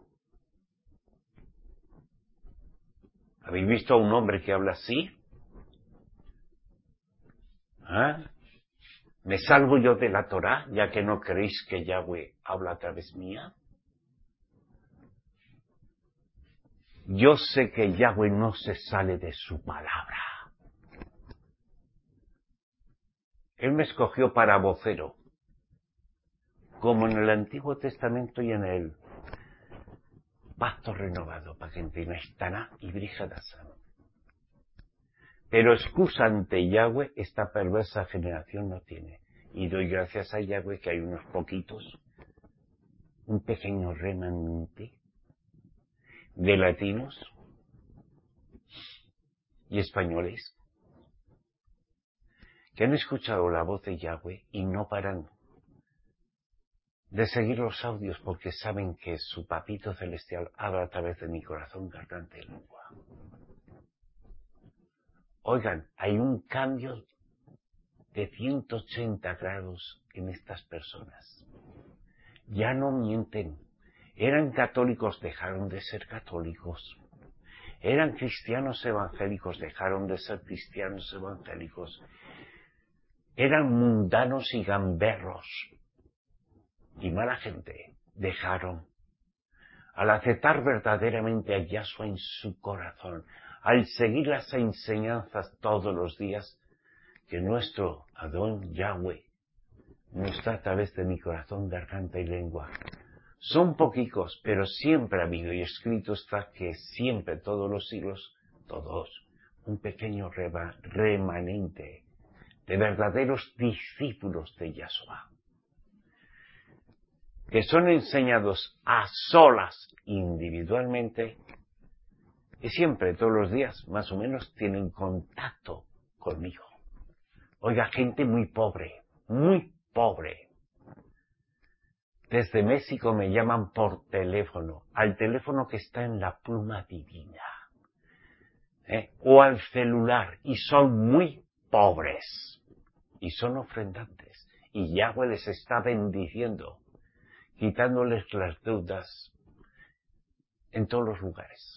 ¿Habéis visto a un hombre que habla así? ¿Ah? ¿Me salvo yo de la Torá, ya que no creéis que Yahweh habla a través mía? Yo sé que Yahweh no se sale de su palabra. Él me escogió para vocero, como en el Antiguo Testamento y en el Pacto Renovado, para que entiendas Taná y Brijadasan. Pero excusa ante Yahweh esta perversa generación no tiene. Y doy gracias a Yahweh que hay unos poquitos, un pequeño remanente de latinos y españoles que han escuchado la voz de Yahweh y no paran de seguir los audios porque saben que su papito celestial habla a través de mi corazón, garganta y lengua. Oigan, hay un cambio de ciento ochenta grados en estas personas. Ya no mienten. Eran católicos, dejaron de ser católicos. Eran cristianos evangélicos, dejaron de ser cristianos evangélicos. Eran mundanos y gamberros y mala gente, dejaron. Al aceptar verdaderamente a Yahshua en su corazón, al seguir las enseñanzas todos los días que nuestro Adón Yahweh nos da a través de mi corazón, garganta y lengua. Son poquitos, pero siempre ha habido y escrito está que siempre, todos los siglos, todos, un pequeño reba, remanente de verdaderos discípulos de Yahshua, que son enseñados a solas, individualmente, y siempre, todos los días, más o menos, tienen contacto conmigo. Oiga, gente muy pobre, muy pobre. Desde México me llaman por teléfono, al teléfono que está en la pluma divina, ¿eh? o al celular, y son muy pobres, y son ofrendantes, y Yahweh les está bendiciendo, quitándoles las deudas en todos los lugares.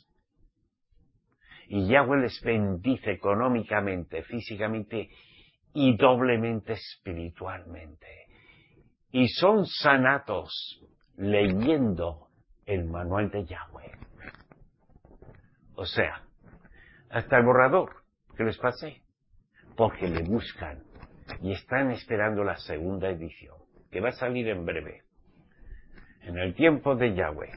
Y Yahweh les bendice económicamente, físicamente y doblemente espiritualmente. Y son sanados leyendo el manual de Yahweh. O sea, hasta el borrador que les pasé, porque le buscan y están esperando la segunda edición, que va a salir en breve, en el tiempo de Yahweh.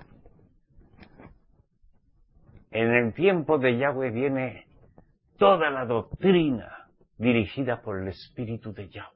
En el tiempo de Yahweh viene toda la doctrina dirigida por el Espíritu de Yahweh.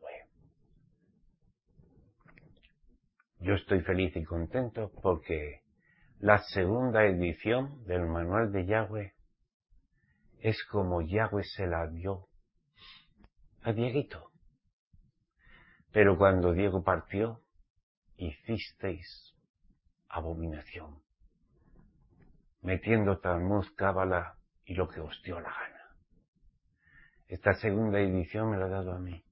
Yo estoy feliz y contento porque la segunda edición del manual de Yahweh es como Yahweh se la dio a Dieguito. Pero cuando Diego partió, hicisteis abominación, metiendo Talmud, Cábala y lo que os dio la gana. Esta segunda edición me la ha dado a mí.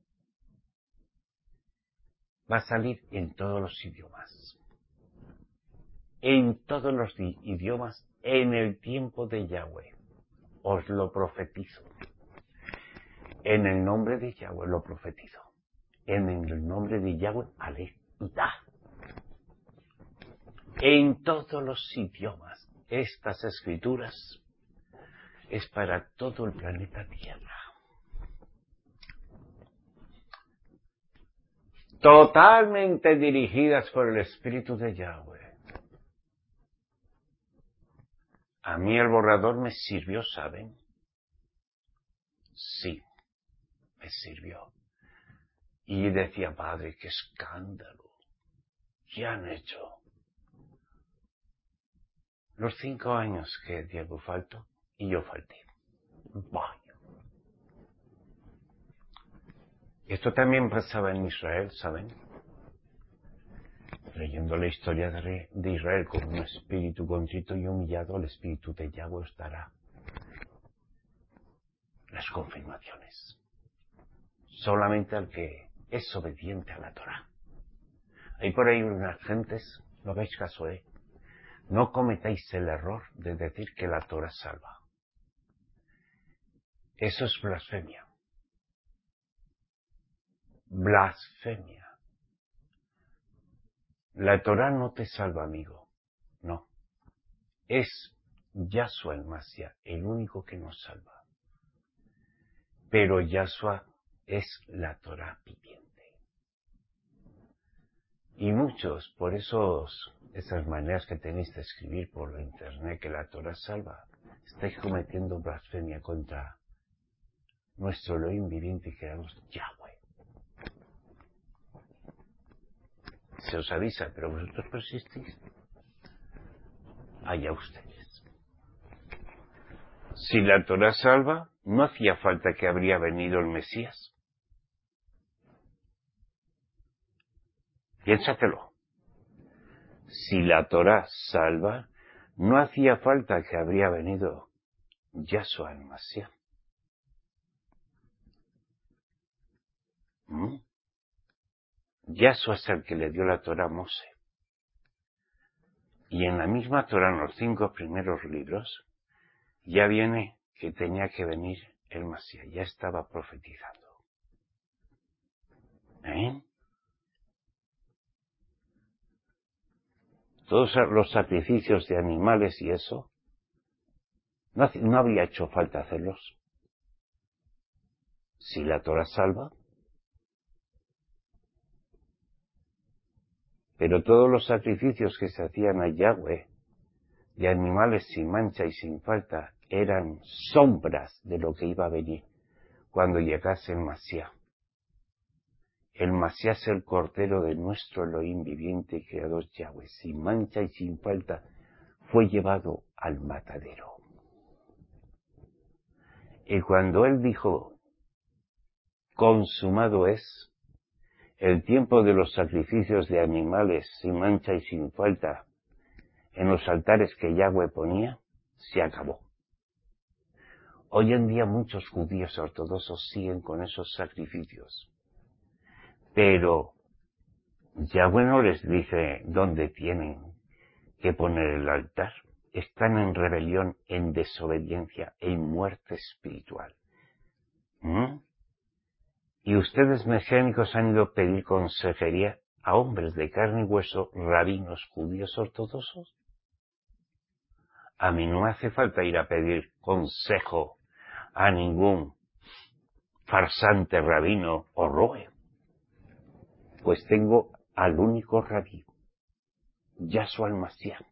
Va a salir en todos los idiomas. En todos los idiomas, en el tiempo de Yahweh. Os lo profetizo. En el nombre de Yahweh lo profetizo. En el nombre de Yahweh, Aleph y Ta. En todos los idiomas. Estas escrituras es para todo el planeta Tierra. Totalmente dirigidas por el Espíritu de Yahweh. A mí el borrador me sirvió, ¿saben? Sí, me sirvió. Y decía, padre, qué escándalo. ¿Qué han hecho? Los cinco años que Diego faltó y yo falté. Vaya. Esto también pasaba en Israel, ¿saben? Leyendo la historia de, de Israel con un espíritu contrito y humillado, el espíritu de Yahweh os dará las confirmaciones. Solamente al que es obediente a la Torah. Hay por ahí unas gentes, no hagáis caso, ¿eh? No cometáis el error de decir que la Torah salva. Eso es blasfemia. Blasfemia. La Torah no te salva, amigo. No. Es Yahshua el Mashiach, el único que nos salva. Pero Yahshua es la Torah viviente. Y muchos, por esos, esas maneras que tenéis de escribir por la internet que la Torah salva, estáis cometiendo blasfemia contra nuestro Elohim viviente y creador Yahweh. Se os avisa, pero vosotros persistís. Allá ustedes. Si la Torah salva, no hacía falta que habría venido el Mesías. Piénsatelo. Si la Torah salva, no hacía falta que habría venido Yahshua el Mashiach. ¿Mm? Yahshua es el que le dio la Torah a Moshe. Y en la misma Torah, en los cinco primeros libros, ya viene que tenía que venir el Mashiach. Ya estaba profetizando. ¿Eh? Todos los sacrificios de animales y eso, no, no habría hecho falta hacerlos. Si la Torah salva. Pero todos los sacrificios que se hacían a Yahweh, de animales sin mancha y sin falta, eran sombras de lo que iba a venir cuando llegase el Mashiach. El Mashiach es el Cordero de nuestro Elohim viviente y creador Yahweh, sin mancha y sin falta, fue llevado al matadero. Y cuando él dijo, consumado es, el tiempo de los sacrificios de animales sin mancha y sin falta en los altares que Yahweh ponía, se acabó. Hoy en día muchos judíos ortodoxos siguen con esos sacrificios. Pero Yahweh no les dice dónde tienen que poner el altar. Están en rebelión, en desobediencia, en muerte espiritual. ¿Mm? Y ustedes mesiánicos han ido a pedir consejería a hombres de carne y hueso, rabinos judíos ortodoxos. A mí no me hace falta ir a pedir consejo a ningún farsante rabino o roe, pues tengo al único rabí, Yahshua el Mashiach.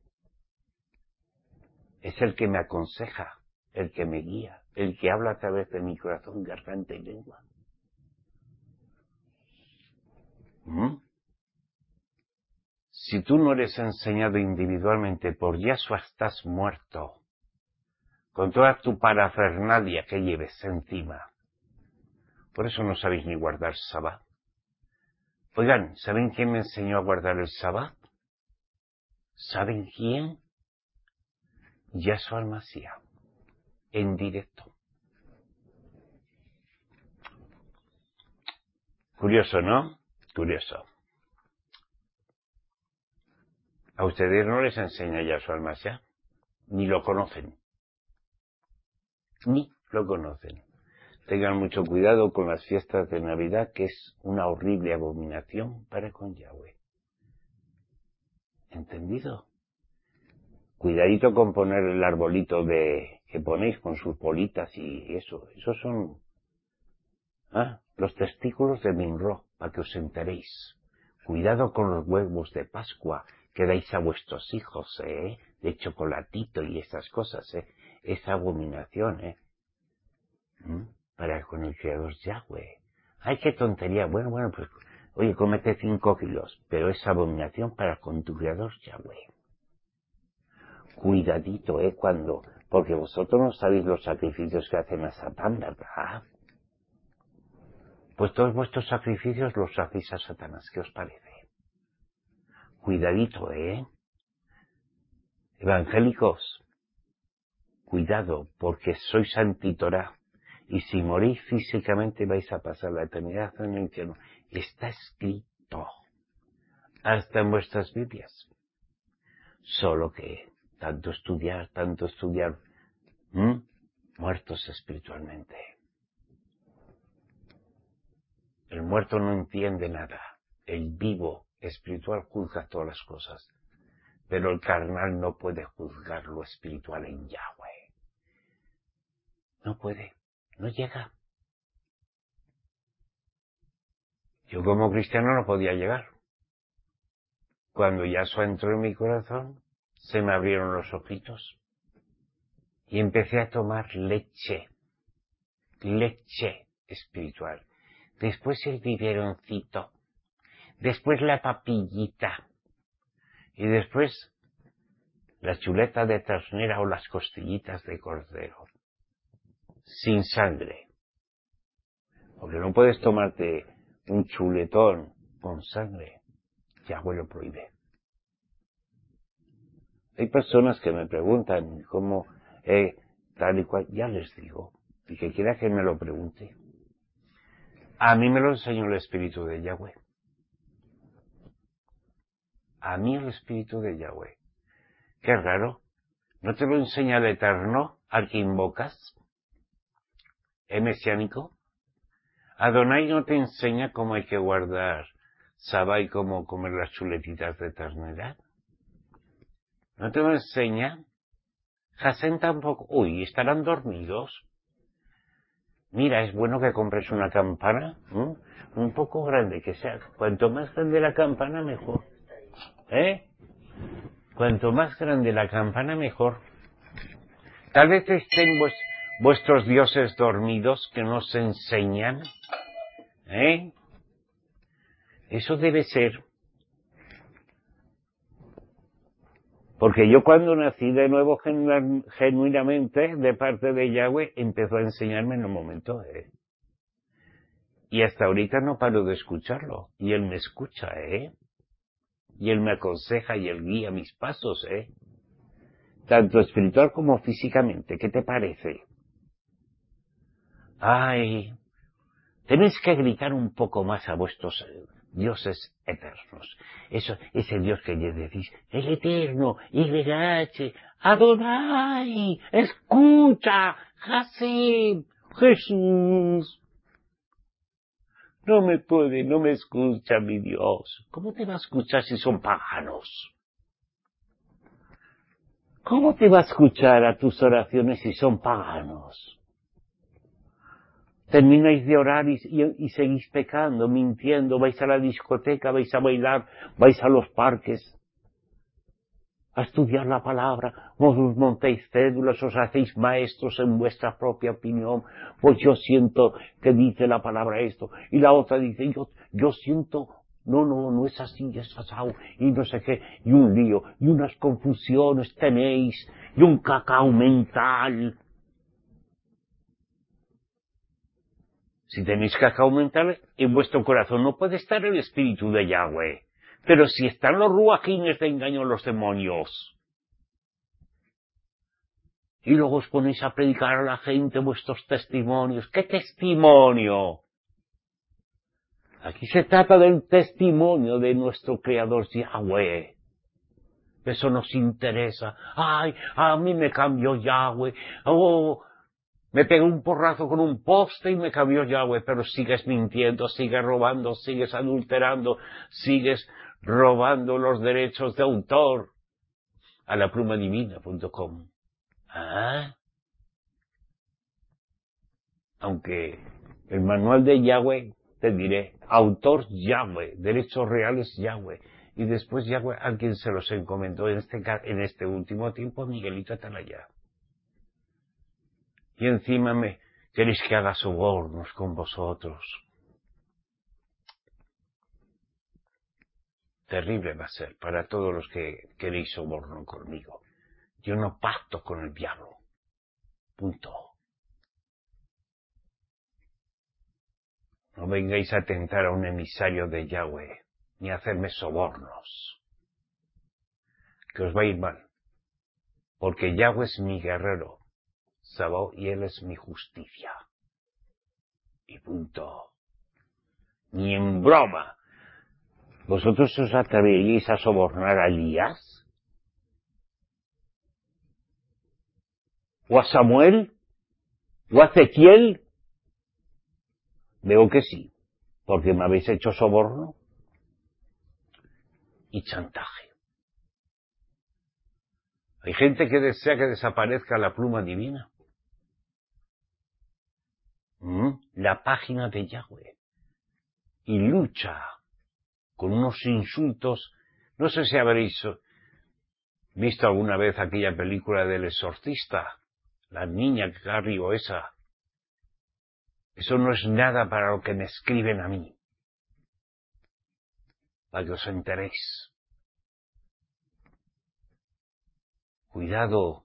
Es el que me aconseja, el que me guía, el que habla a través de mi corazón, garganta y lengua. ¿Mm? Si tú no eres enseñado individualmente por Yahshua, estás muerto, con toda tu parafernalia que lleves encima. Por eso no sabéis ni guardar Sabbat. Oigan, ¿saben quién me enseñó a guardar el Sabbat? ¿Saben quién? Yahshua el Mashiach, en directo. Curioso, ¿no? Curioso. A ustedes no les enseña Yahshua el Mashiach, ni lo conocen. Ni lo conocen. Tengan mucho cuidado con las fiestas de Navidad, que es una horrible abominación para con Yahweh. ¿Entendido? Cuidadito con poner el arbolito de que ponéis con sus bolitas y eso. Esos son ¿ah? los testículos de Minro, para que os enteréis. Cuidado con los huevos de Pascua que dais a vuestros hijos, ¿eh? De chocolatito y esas cosas, ¿eh? Esa abominación, ¿eh? ¿Mm? Para con el creador Yahweh. ¡Ay, qué tontería! Bueno, bueno, pues, oye, cómete cinco kilos, pero es abominación para con tu creador Yahweh. Cuidadito, ¿eh? Cuando Porque vosotros no sabéis los sacrificios que hacen a Satán, ¿verdad? Pues todos vuestros sacrificios los hacéis a Satanás. ¿Qué os parece? Cuidadito, ¿eh? Evangélicos, cuidado, porque sois antitorá. Y si morís físicamente vais a pasar la eternidad en el infierno. Está escrito. Hasta en vuestras Biblias. Solo que tanto estudiar, tanto estudiar, ¿m? muertos espiritualmente. El muerto no entiende nada. El vivo espiritual juzga todas las cosas. Pero el carnal no puede juzgar lo espiritual en Yahweh. No puede. No llega. Yo como cristiano no podía llegar. Cuando Yahshua entró en mi corazón, se me abrieron los ojitos. Y empecé a tomar leche. Leche espiritual. Después el biberoncito. Después la papillita. Y después la chuleta de ternera o las costillitas de cordero. Sin sangre. Porque no puedes tomarte un chuletón con sangre. Yahweh lo prohíbe. Hay personas que me preguntan cómo, eh, tal y cual. Ya les digo. El que quiera que me lo pregunte. A mí me lo enseñó el Espíritu de Yahweh. A mí el Espíritu de Yahweh. Qué raro. ¿No te lo enseña el Eterno al que invocas? ¿Es mesiánico? Adonai no te enseña cómo hay que guardar Sabá y cómo comer las chuletitas de ternera. ¿No te lo enseña? Hasén tampoco. Uy, ¿estarán dormidos? Mira, es bueno que compres una campana, ¿eh? Un poco grande, que sea. Cuanto más grande la campana, mejor. ¿Eh? Cuanto más grande la campana, mejor. Tal vez estén vues, vuestros dioses dormidos que nos enseñan. ¿Eh? Eso debe ser. Porque yo cuando nací de nuevo genu genuinamente de parte de Yahweh, empezó a enseñarme en un momento. ¿eh? Y hasta ahorita no paro de escucharlo. Y él me escucha, ¿eh? Y él me aconseja y él guía mis pasos, ¿eh? Tanto espiritual como físicamente. ¿Qué te parece? Ay, tenéis que gritar un poco más a vuestros dioses eternos. Eso, ese Dios que les decís, el eterno, Y H, Adonai, escucha, Hashem, Jesús. No me puede, no me escucha mi Dios. ¿Cómo te va a escuchar si son paganos? ¿Cómo te va a escuchar a tus oraciones si son paganos? Termináis de orar y, y, y seguís pecando, mintiendo, vais a la discoteca, vais a bailar, vais a los parques, a estudiar la palabra, os montáis cédulas, os hacéis maestros en vuestra propia opinión, pues yo siento que dice la palabra esto, y la otra dice, yo, yo siento, no, no, no es así, es asado, y no sé qué, y un lío, y unas confusiones tenéis, y un cacao mental. Si tenéis cacao mental, en vuestro corazón no puede estar el espíritu de Yahweh. Pero si están los ruajines de engaño, los demonios, y luego os ponéis a predicar a la gente vuestros testimonios. ¿Qué testimonio? Aquí se trata del testimonio de nuestro Creador Yahweh. Eso nos interesa. Ay, a mí me cambió Yahweh. Oh, me pegó un porrazo con un poste y me cambió Yahweh, pero sigues mintiendo, sigues robando, sigues adulterando, sigues robando los derechos de autor a la pluma divina punto com. ¿Ah? Aunque el manual de Yahweh, te diré, autor Yahweh, derechos reales Yahweh, y después Yahweh a quien se los encomendó en este, en este último tiempo, Miguelito Atalaya. Y encima me queréis que haga sobornos con vosotros. Terrible va a ser para todos los que queréis soborno conmigo. Yo no pacto con el diablo. Punto. No vengáis a tentar a un emisario de Yahweh, ni a hacerme sobornos, que os va a ir mal, porque Yahweh es mi guerrero, Sabaoth, y él es mi justicia. Y punto. Ni en broma. ¿Vosotros os atreveríais a sobornar a Elías? ¿O a Samuel? ¿O a Ezequiel? Veo que sí, porque me habéis hecho soborno y chantaje. Hay gente que desea que desaparezca la pluma divina. ¿Mm? La página de Yahweh. Y lucha con unos insultos. No sé si habréis visto alguna vez aquella película del exorcista, la niña Carrio esa. Eso no es nada para lo que me escriben a mí, para que os enteréis. Cuidado,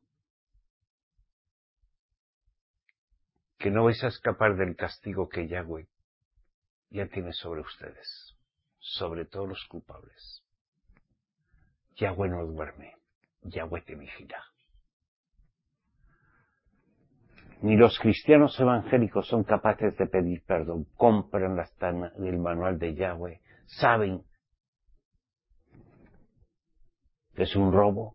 que no vais a escapar del castigo que Yahweh ya tiene sobre ustedes, sobre todos los culpables. Yahweh no duerme, Yahweh te vigila. Ni los cristianos evangélicos son capaces de pedir perdón. Compran hasta el manual de Yahweh. Saben que es un robo.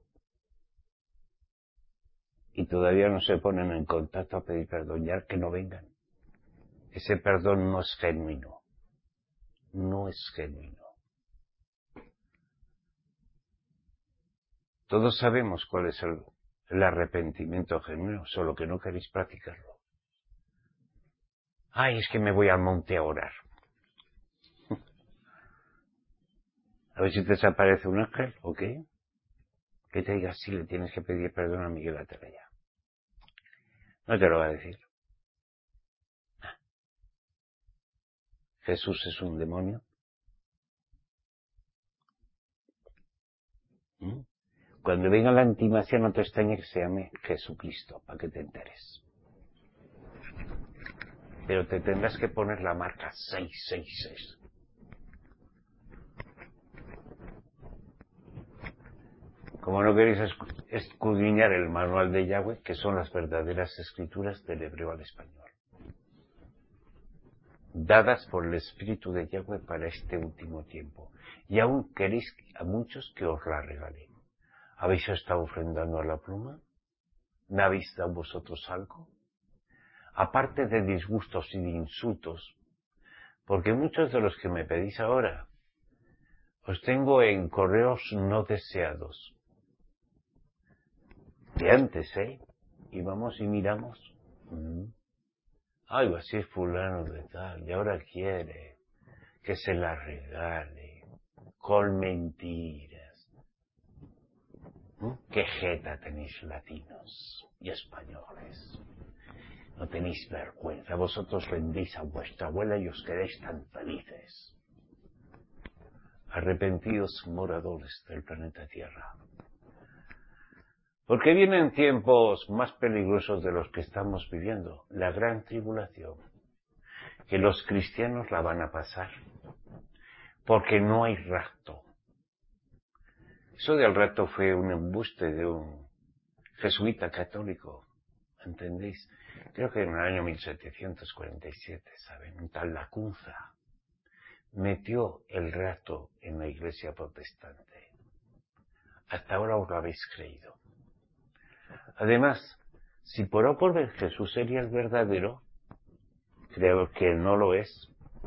Y todavía no se ponen en contacto a pedir perdón. Ya que no vengan. Ese perdón no es genuino. No es genuino. Todos sabemos cuál es el, el arrepentimiento genuino, solo que no queréis practicarlo. Ay, es que me voy al monte a orar. A ver si te desaparece un ángel, ¿o qué? Que te diga, sí, le tienes que pedir perdón a Miguel Atalaya. No te lo va a decir. Jesús es un demonio. ¿Mm? Cuando venga la intimacia no te extrañe que se llame Jesucristo, para que te enteres. Pero te tendrás que poner la marca seis seis seis. Como no queréis escudriñar el manual de Yahweh, que son las verdaderas escrituras del hebreo al español, dadas por el Espíritu de Yahweh para este último tiempo. Y aún queréis a muchos que os la regalen. ¿Habéis estado ofrendando a la pluma? ¿No habéis dado vosotros algo? Aparte de disgustos y de insultos, porque muchos de los que me pedís ahora, os tengo en correos no deseados. De antes, ¿eh? Y vamos y miramos. Mm. Ay, así es fulano de tal, y ahora quiere que se la regale, con mentiras. ¿Mm? ¿Qué jeta tenéis latinos y españoles? No tenéis vergüenza, vosotros vendéis a vuestra abuela y os quedáis tan felices. Arrepentidos moradores del planeta Tierra. Porque vienen tiempos más peligrosos de los que estamos viviendo, la gran tribulación, que los cristianos la van a pasar, porque no hay rapto. Eso del rapto fue un embuste de un jesuita católico, ¿entendéis? Creo que en el año mil setecientos cuarenta y siete, ¿saben? Un tal Lacunza metió el rapto en la iglesia protestante. Hasta ahora os lo habéis creído. Además, si por O por B Jesús sería el verdadero, creo que no lo es,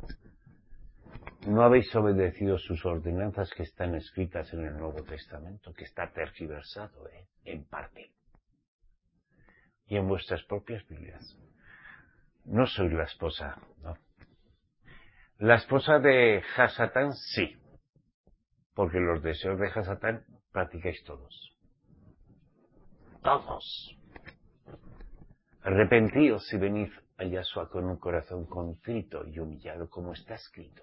no habéis obedecido sus ordenanzas que están escritas en el Nuevo Testamento, que está tergiversado, ¿eh? En parte. Y en vuestras propias Biblias. No soy la esposa, ¿no? La esposa de Hasatán, sí. Porque los deseos de Hasatán practicáis todos. Todos. Arrepentíos y venid a Yahshua con un corazón contrito y humillado como está escrito.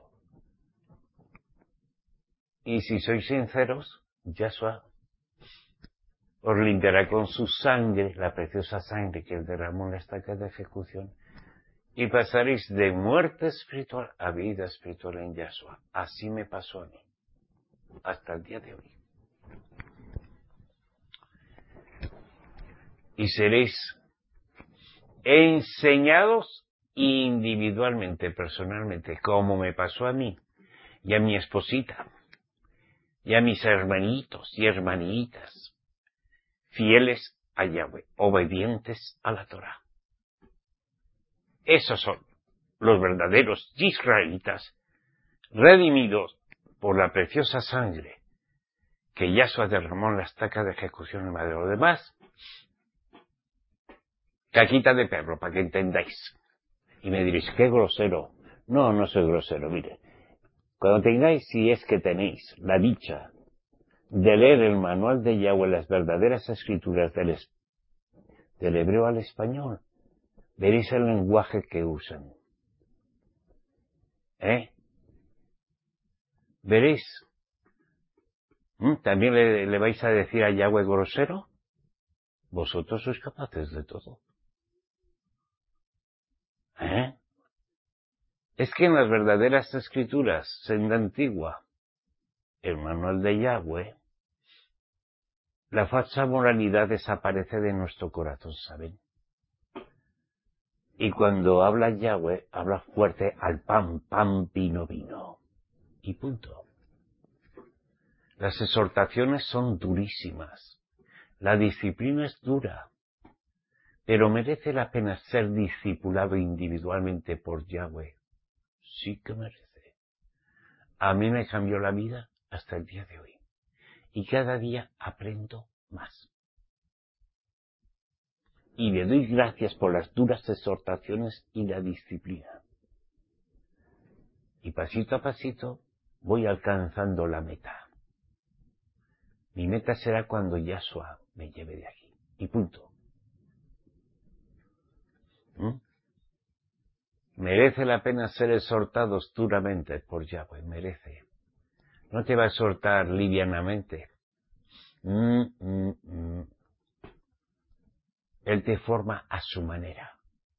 Y si sois sinceros, Yahshua os limpiará con su sangre, la preciosa sangre que él derramó en la estaca de ejecución, y pasaréis de muerte espiritual a vida espiritual en Yahshua. Así me pasó a mí, hasta el día de hoy. Y seréis enseñados individualmente, personalmente, como me pasó a mí, y a mi esposita, y a mis hermanitos y hermanitas, fieles a Yahweh, obedientes a la Torah. Esos son los verdaderos israelitas, redimidos por la preciosa sangre que Yahshua derramó en la estaca de ejecución en madero. Lo demás, caquita de perro, para que entendáis. Y me diréis, qué grosero. No, no soy grosero, mire. Cuando tengáis, si es que tenéis, la dicha de leer el manual de Yahweh, las verdaderas escrituras del, es, del hebreo al español, veréis el lenguaje que usan. ¿Eh? ¿Veréis? ¿Mm? ¿También le, le vais a decir a Yahweh grosero? Vosotros sois capaces de todo. ¿Eh? Es que en las verdaderas escrituras, senda antigua, el manual de Yahweh, la falsa moralidad desaparece de nuestro corazón, ¿saben? Y cuando habla Yahweh, habla fuerte al pan, pan, vino, vino. Y punto. Las exhortaciones son durísimas. La disciplina es dura. Pero merece la pena ser discipulado individualmente por Yahweh. Sí que merece. A mí me cambió la vida hasta el día de hoy. Y cada día aprendo más. Y le doy gracias por las duras exhortaciones y la disciplina. Y pasito a pasito voy alcanzando la meta. Mi meta será cuando Yahshua me lleve de aquí. Y punto. ¿Mm? Merece la pena ser exhortados duramente por Yahweh. Merece. No te va a exhortar livianamente. Mm, mm, mm. Él te forma a su manera.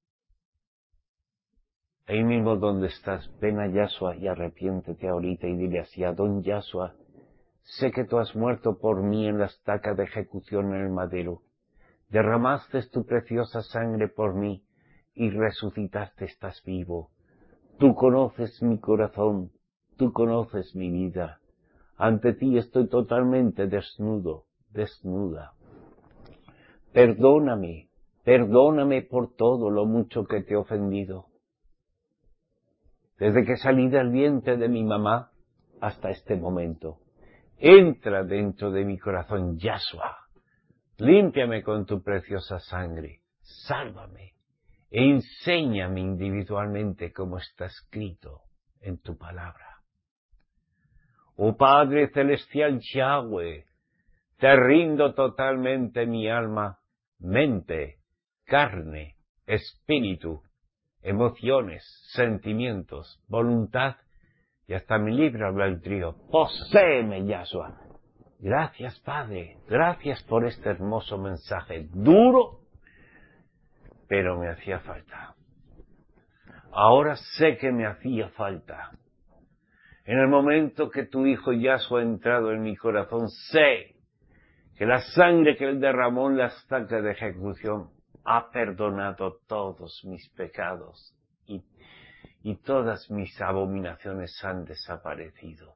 Ahí mismo donde estás, ven a Yahshua y arrepiéntete ahorita y dile así: Adón Yahshua, sé que tú has muerto por mí en la estaca de ejecución en el madero. Derramaste tu preciosa sangre por mí y resucitaste, estás vivo. Tú conoces mi corazón, tú conoces mi vida. Ante ti estoy totalmente desnudo, desnuda. Perdóname, perdóname por todo lo mucho que te he ofendido. Desde que salí del vientre de mi mamá hasta este momento. Entra dentro de mi corazón, Yahshua. Límpiame con tu preciosa sangre. Sálvame. E enséñame individualmente como está escrito en tu palabra. Oh Padre Celestial Yahweh, te rindo totalmente mi alma, mente, carne, espíritu, emociones, sentimientos, voluntad y hasta mi libre albedrío. Poséeme, Yahshua. Gracias, Padre. Gracias por este hermoso mensaje. Duro, pero me hacía falta. Ahora sé que me hacía falta. En el momento que tu Hijo Yahshua ha entrado en mi corazón, sé que la sangre que Él derramó en la estaca de ejecución ha perdonado todos mis pecados y, y todas mis abominaciones han desaparecido.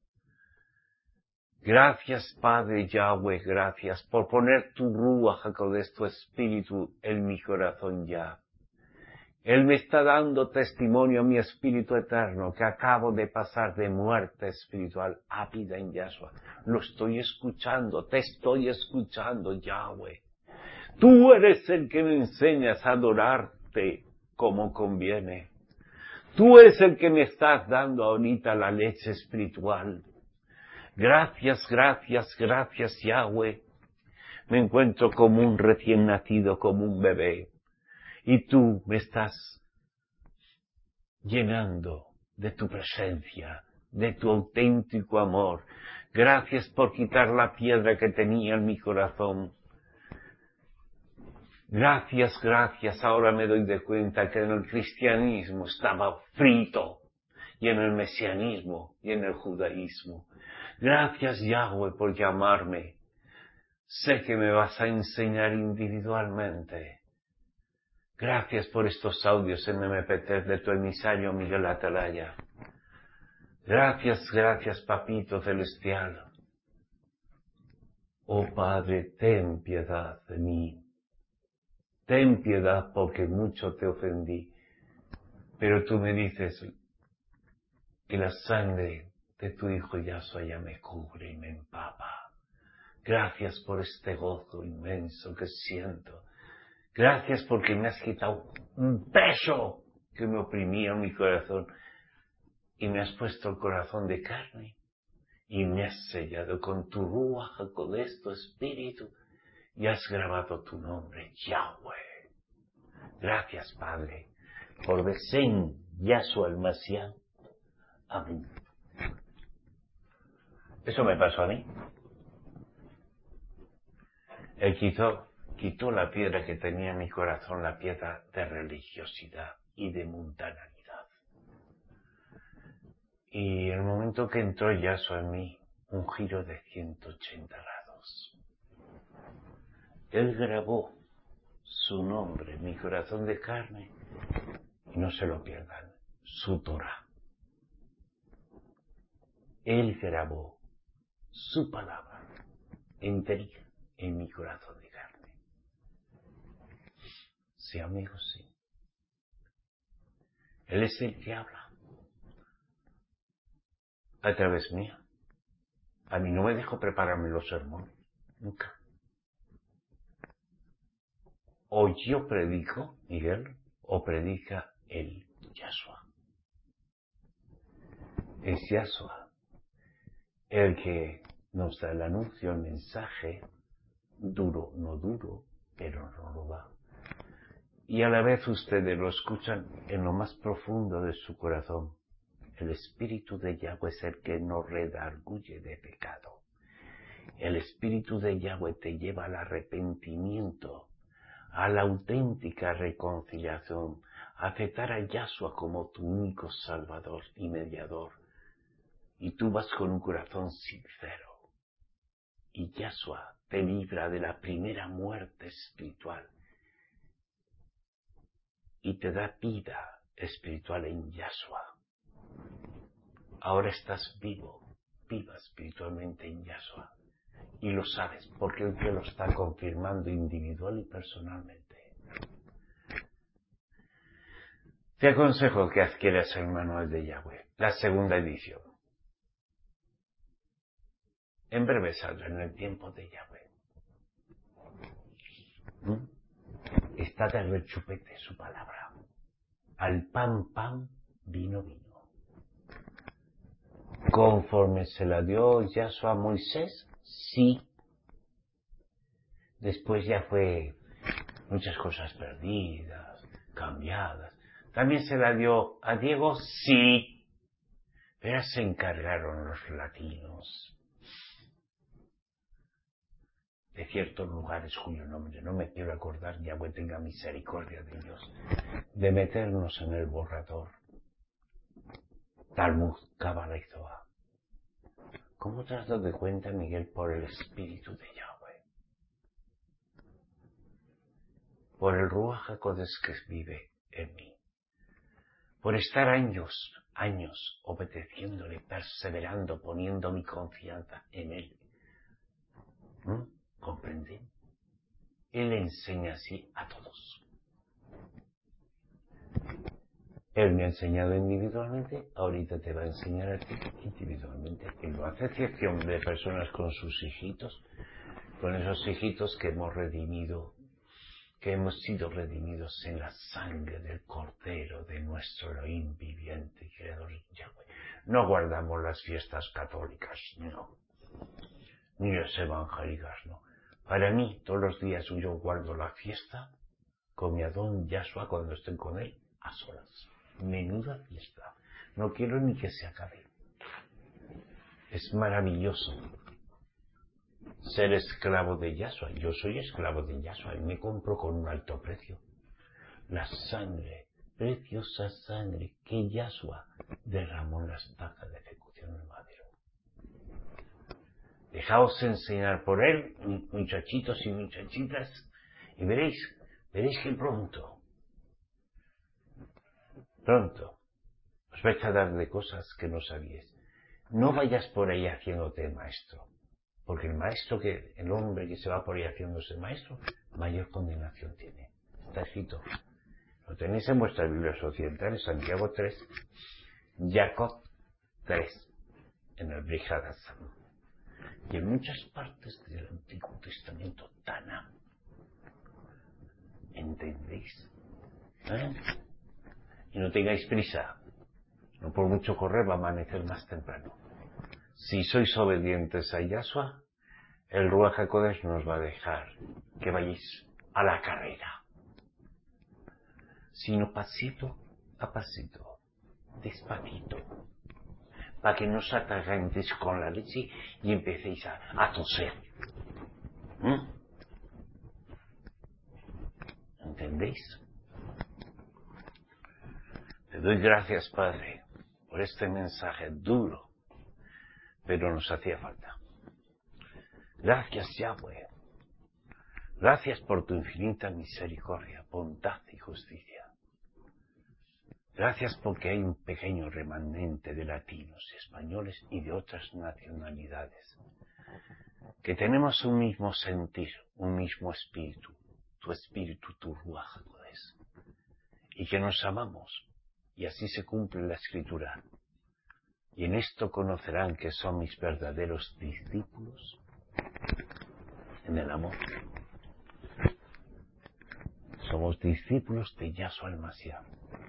Gracias, Padre Yahweh, gracias por poner tu Ruach HaKodesh, tu espíritu, en mi corazón ya. Él me está dando testimonio a mi espíritu eterno que acabo de pasar de muerte espiritual a vida en Yahshua. Lo estoy escuchando, te estoy escuchando, Yahweh. Tú eres el que me enseñas a adorarte como conviene. Tú eres el que me estás dando ahorita la leche espiritual. Gracias, gracias, gracias, Yahweh. Me encuentro como un recién nacido, como un bebé. Y tú me estás llenando de tu presencia, de tu auténtico amor, Gracias por quitar la piedra que tenía en mi corazón. Gracias, gracias. Ahora me doy de cuenta que en el cristianismo estaba frito, y en el mesianismo, y en el judaísmo. Gracias, Yahweh, por llamarme. Sé que me vas a enseñar individualmente. Gracias por estos audios en M P tres de tu emisario Miguel Atalaya. Gracias, gracias, Papito Celestial. Oh Padre, ten piedad de mí. Ten piedad porque mucho te ofendí. Pero tú me dices que la sangre de tu Hijo Yahshua ya me cubre y me empapa. Gracias por este gozo inmenso que siento. Gracias porque me has quitado un peso que me oprimía en mi corazón y me has puesto el corazón de carne y me has sellado con tu Ruach HaKodesh, tu espíritu, y has grabado tu nombre, Yahweh. Gracias, Padre, por Besén Yahshua el Mashiach. Amén. Eso me pasó a mí. Él quitó, quitó la piedra que tenía en mi corazón, la piedra de religiosidad y de mundanalidad. Y el momento que entró Yahshua en mí, un giro de ciento ochenta grados. Él grabó su nombre en mi corazón de carne, y no se lo pierdan, su Torah. Él grabó su palabra enterita en mi corazón de carne. Sí, amigos, sí. Él es el que habla a través mía. A mí no me dejó prepararme los sermones, nunca. O yo predico, Miguel, o predica el Yahshua. Es Yahshua el que nos da el anuncio, el mensaje, duro, no duro, pero no lo da. Y a la vez ustedes lo escuchan en lo más profundo de su corazón. El Espíritu de Yahweh es el que nos redarguye de pecado. El Espíritu de Yahweh te lleva al arrepentimiento, a la auténtica reconciliación, a aceptar a Yahshua como tu único Salvador y mediador. Y tú vas con un corazón sincero. Y Yahshua te libra de la primera muerte espiritual. Y te da vida espiritual en Yahshua. Ahora estás vivo, viva espiritualmente en Yahshua. Y lo sabes, porque Él te lo está confirmando individual y personalmente. Te aconsejo que adquieras el manual de Yahweh, la segunda edición. En breve saldrá, en el tiempo de Yahweh. ¿Mm? Está de rechupete su palabra. Al pan, pan, vino, vino. Conforme se la dio Yahshua a Moisés, sí. Después ya fue muchas cosas perdidas, cambiadas. También se la dio a Diego, sí. Pero se encargaron los latinos de ciertos lugares cuyo nombre no me quiero acordar, Yahweh tenga misericordia de ellos, de meternos en el borrador. Talmud, Cábala y Zohar. ¿Cómo te has dado cuenta, Miguel, por el Espíritu de Yahweh? Por el Ruach HaKodesh que vive en mí. Por estar años, años obedeciéndole, perseverando, poniendo mi confianza en Él. ¿Mm? ¿Comprenden? Él enseña así a todos. Él me ha enseñado individualmente, ahorita te va a enseñar a ti individualmente. Él no hace excepción de personas con sus hijitos, con esos hijitos que hemos redimido, que hemos sido redimidos en la sangre del Cordero de nuestro Elohim viviente y creador Yahweh. No guardamos las fiestas católicas, no. Ni las evangélicas, no. Para mí, todos los días yo guardo la fiesta con mi Adón Yahshua cuando estoy con él a solas. Menuda fiesta. No quiero ni que se acabe. Es maravilloso ser esclavo de Yahshua. Yo soy esclavo de Yahshua y me compro con un alto precio. La sangre, preciosa sangre que Yahshua derramó en la estaca de ejecución del madero. Dejaos enseñar por él, muchachitos y muchachitas, y veréis, veréis que pronto, pronto, os vais a dar de cosas que no sabíais. No vayas por ahí haciéndote maestro, porque el maestro que, el hombre que se va por ahí haciéndose maestro, mayor condenación tiene. Está escrito. Lo tenéis en vuestras Biblias occidentales, Santiago tres, Jacob tres, en el Brit Hadashah. Y en muchas partes del Antiguo Testamento, Tana. ¿Entendéis? ¿Eh? Y no tengáis prisa. No por mucho correr va a amanecer más temprano. Si sois obedientes a Yahshua, el Ruach HaKodesh nos va a dejar que vayáis a la carrera. Sino pasito a pasito, despacito, para que no os atragantéis con la leche y empecéis a, a toser. ¿Mm? ¿Entendéis? Te doy gracias, Padre, por este mensaje duro, pero nos hacía falta. Gracias, Yahweh. Gracias por tu infinita misericordia, bondad y justicia. Gracias porque hay un pequeño remanente de latinos, españoles y de otras nacionalidades, que tenemos un mismo sentir, un mismo espíritu, tu espíritu, tu Ruach HaKodesh, y que nos amamos, y así se cumple la Escritura. Y en esto conocerán que son mis verdaderos discípulos, en el amor. Somos discípulos de Yahshua el Mashiach,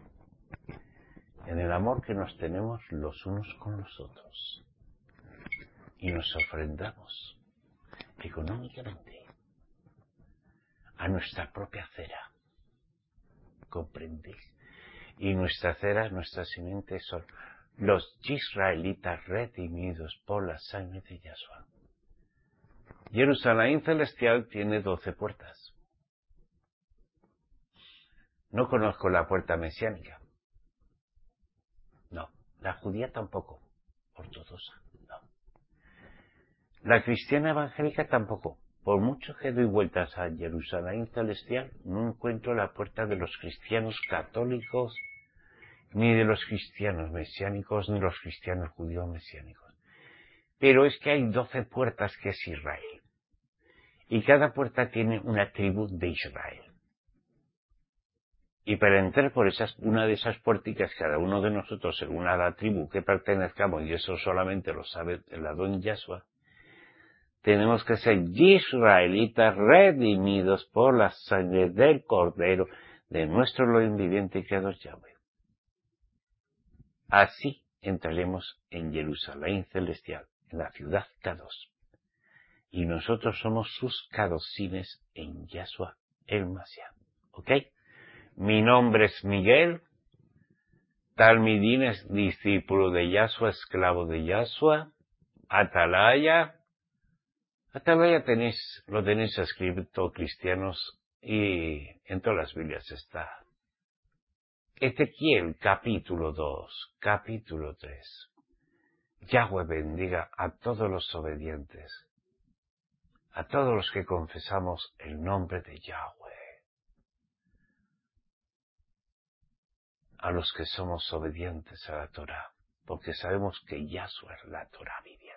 en el amor que nos tenemos los unos con los otros, y nos ofrendamos económicamente a nuestra propia cera. ¿Comprendéis? Y nuestra cera, nuestra simiente son los israelitas redimidos por la sangre de Yahshua. Jerusalén celestial tiene doce puertas. No conozco la puerta mesiánica. No. La judía tampoco. Ortodoxa. No. La cristiana evangélica tampoco. Por mucho que doy vueltas a Jerusalén celestial, no encuentro la puerta de los cristianos católicos, ni de los cristianos mesiánicos, ni los cristianos judíos mesiánicos. Pero es que hay doce puertas que es Israel. Y cada puerta tiene una tribu de Israel. Y para entrar por esas, una de esas puerticas, cada uno de nosotros, según a la tribu que pertenezcamos, y eso solamente lo sabe el Adón Yahshua, tenemos que ser israelitas redimidos por la sangre del Cordero de nuestro Elohim viviente y creador Yahweh. Así entraremos en Jerusalén celestial, en la ciudad Kadosh. Y nosotros somos sus Kadosines en Yahshua el Mashiach. ¿Ok? Mi nombre es Miguel. Talmidín es discípulo de Yahshua, esclavo de Yahshua. Atalaya. Atalaya tenéis, lo tenéis escrito cristianos y en todas las Biblias está. Ezequiel capítulo dos, capítulo tres. Yahweh bendiga a todos los obedientes, a todos los que confesamos el nombre de Yahweh, a los que somos obedientes a la Torah, porque sabemos que Yahshua es la Torah viviente.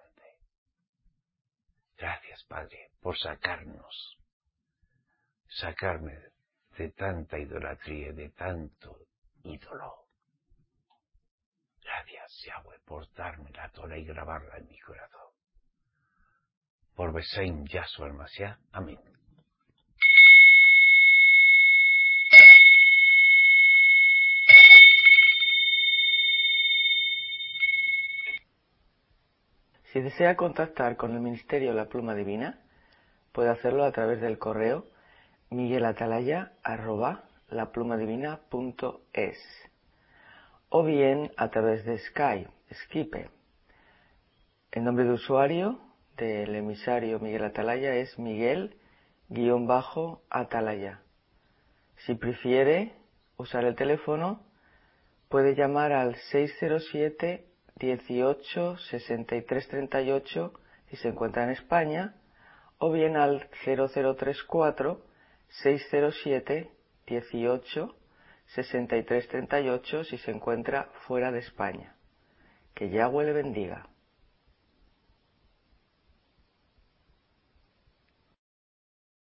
Gracias, Padre, por sacarnos, sacarme de tanta idolatría, de tanto ídolo. Gracias, Yahweh, por darme la Torah y grabarla en mi corazón. Por Besem Yahshua el Mashiach. Amén. Si desea contactar con el Ministerio La Pluma Divina, puede hacerlo a través del correo miguelatalaya arroba laplumadivina punto es o bien a través de Skype, Skype, El nombre de usuario del emisario Miguel Atalaya es Miguel-Atalaya. Si prefiere usar el teléfono, puede llamar al seis cero siete, dieciocho, sesenta y tres treinta y ocho si se encuentra en España, o bien al cero cero tres cuatro, seis cero siete, dieciocho, sesenta y tres treinta y ocho si se encuentra fuera de España. Que Yahweh le bendiga.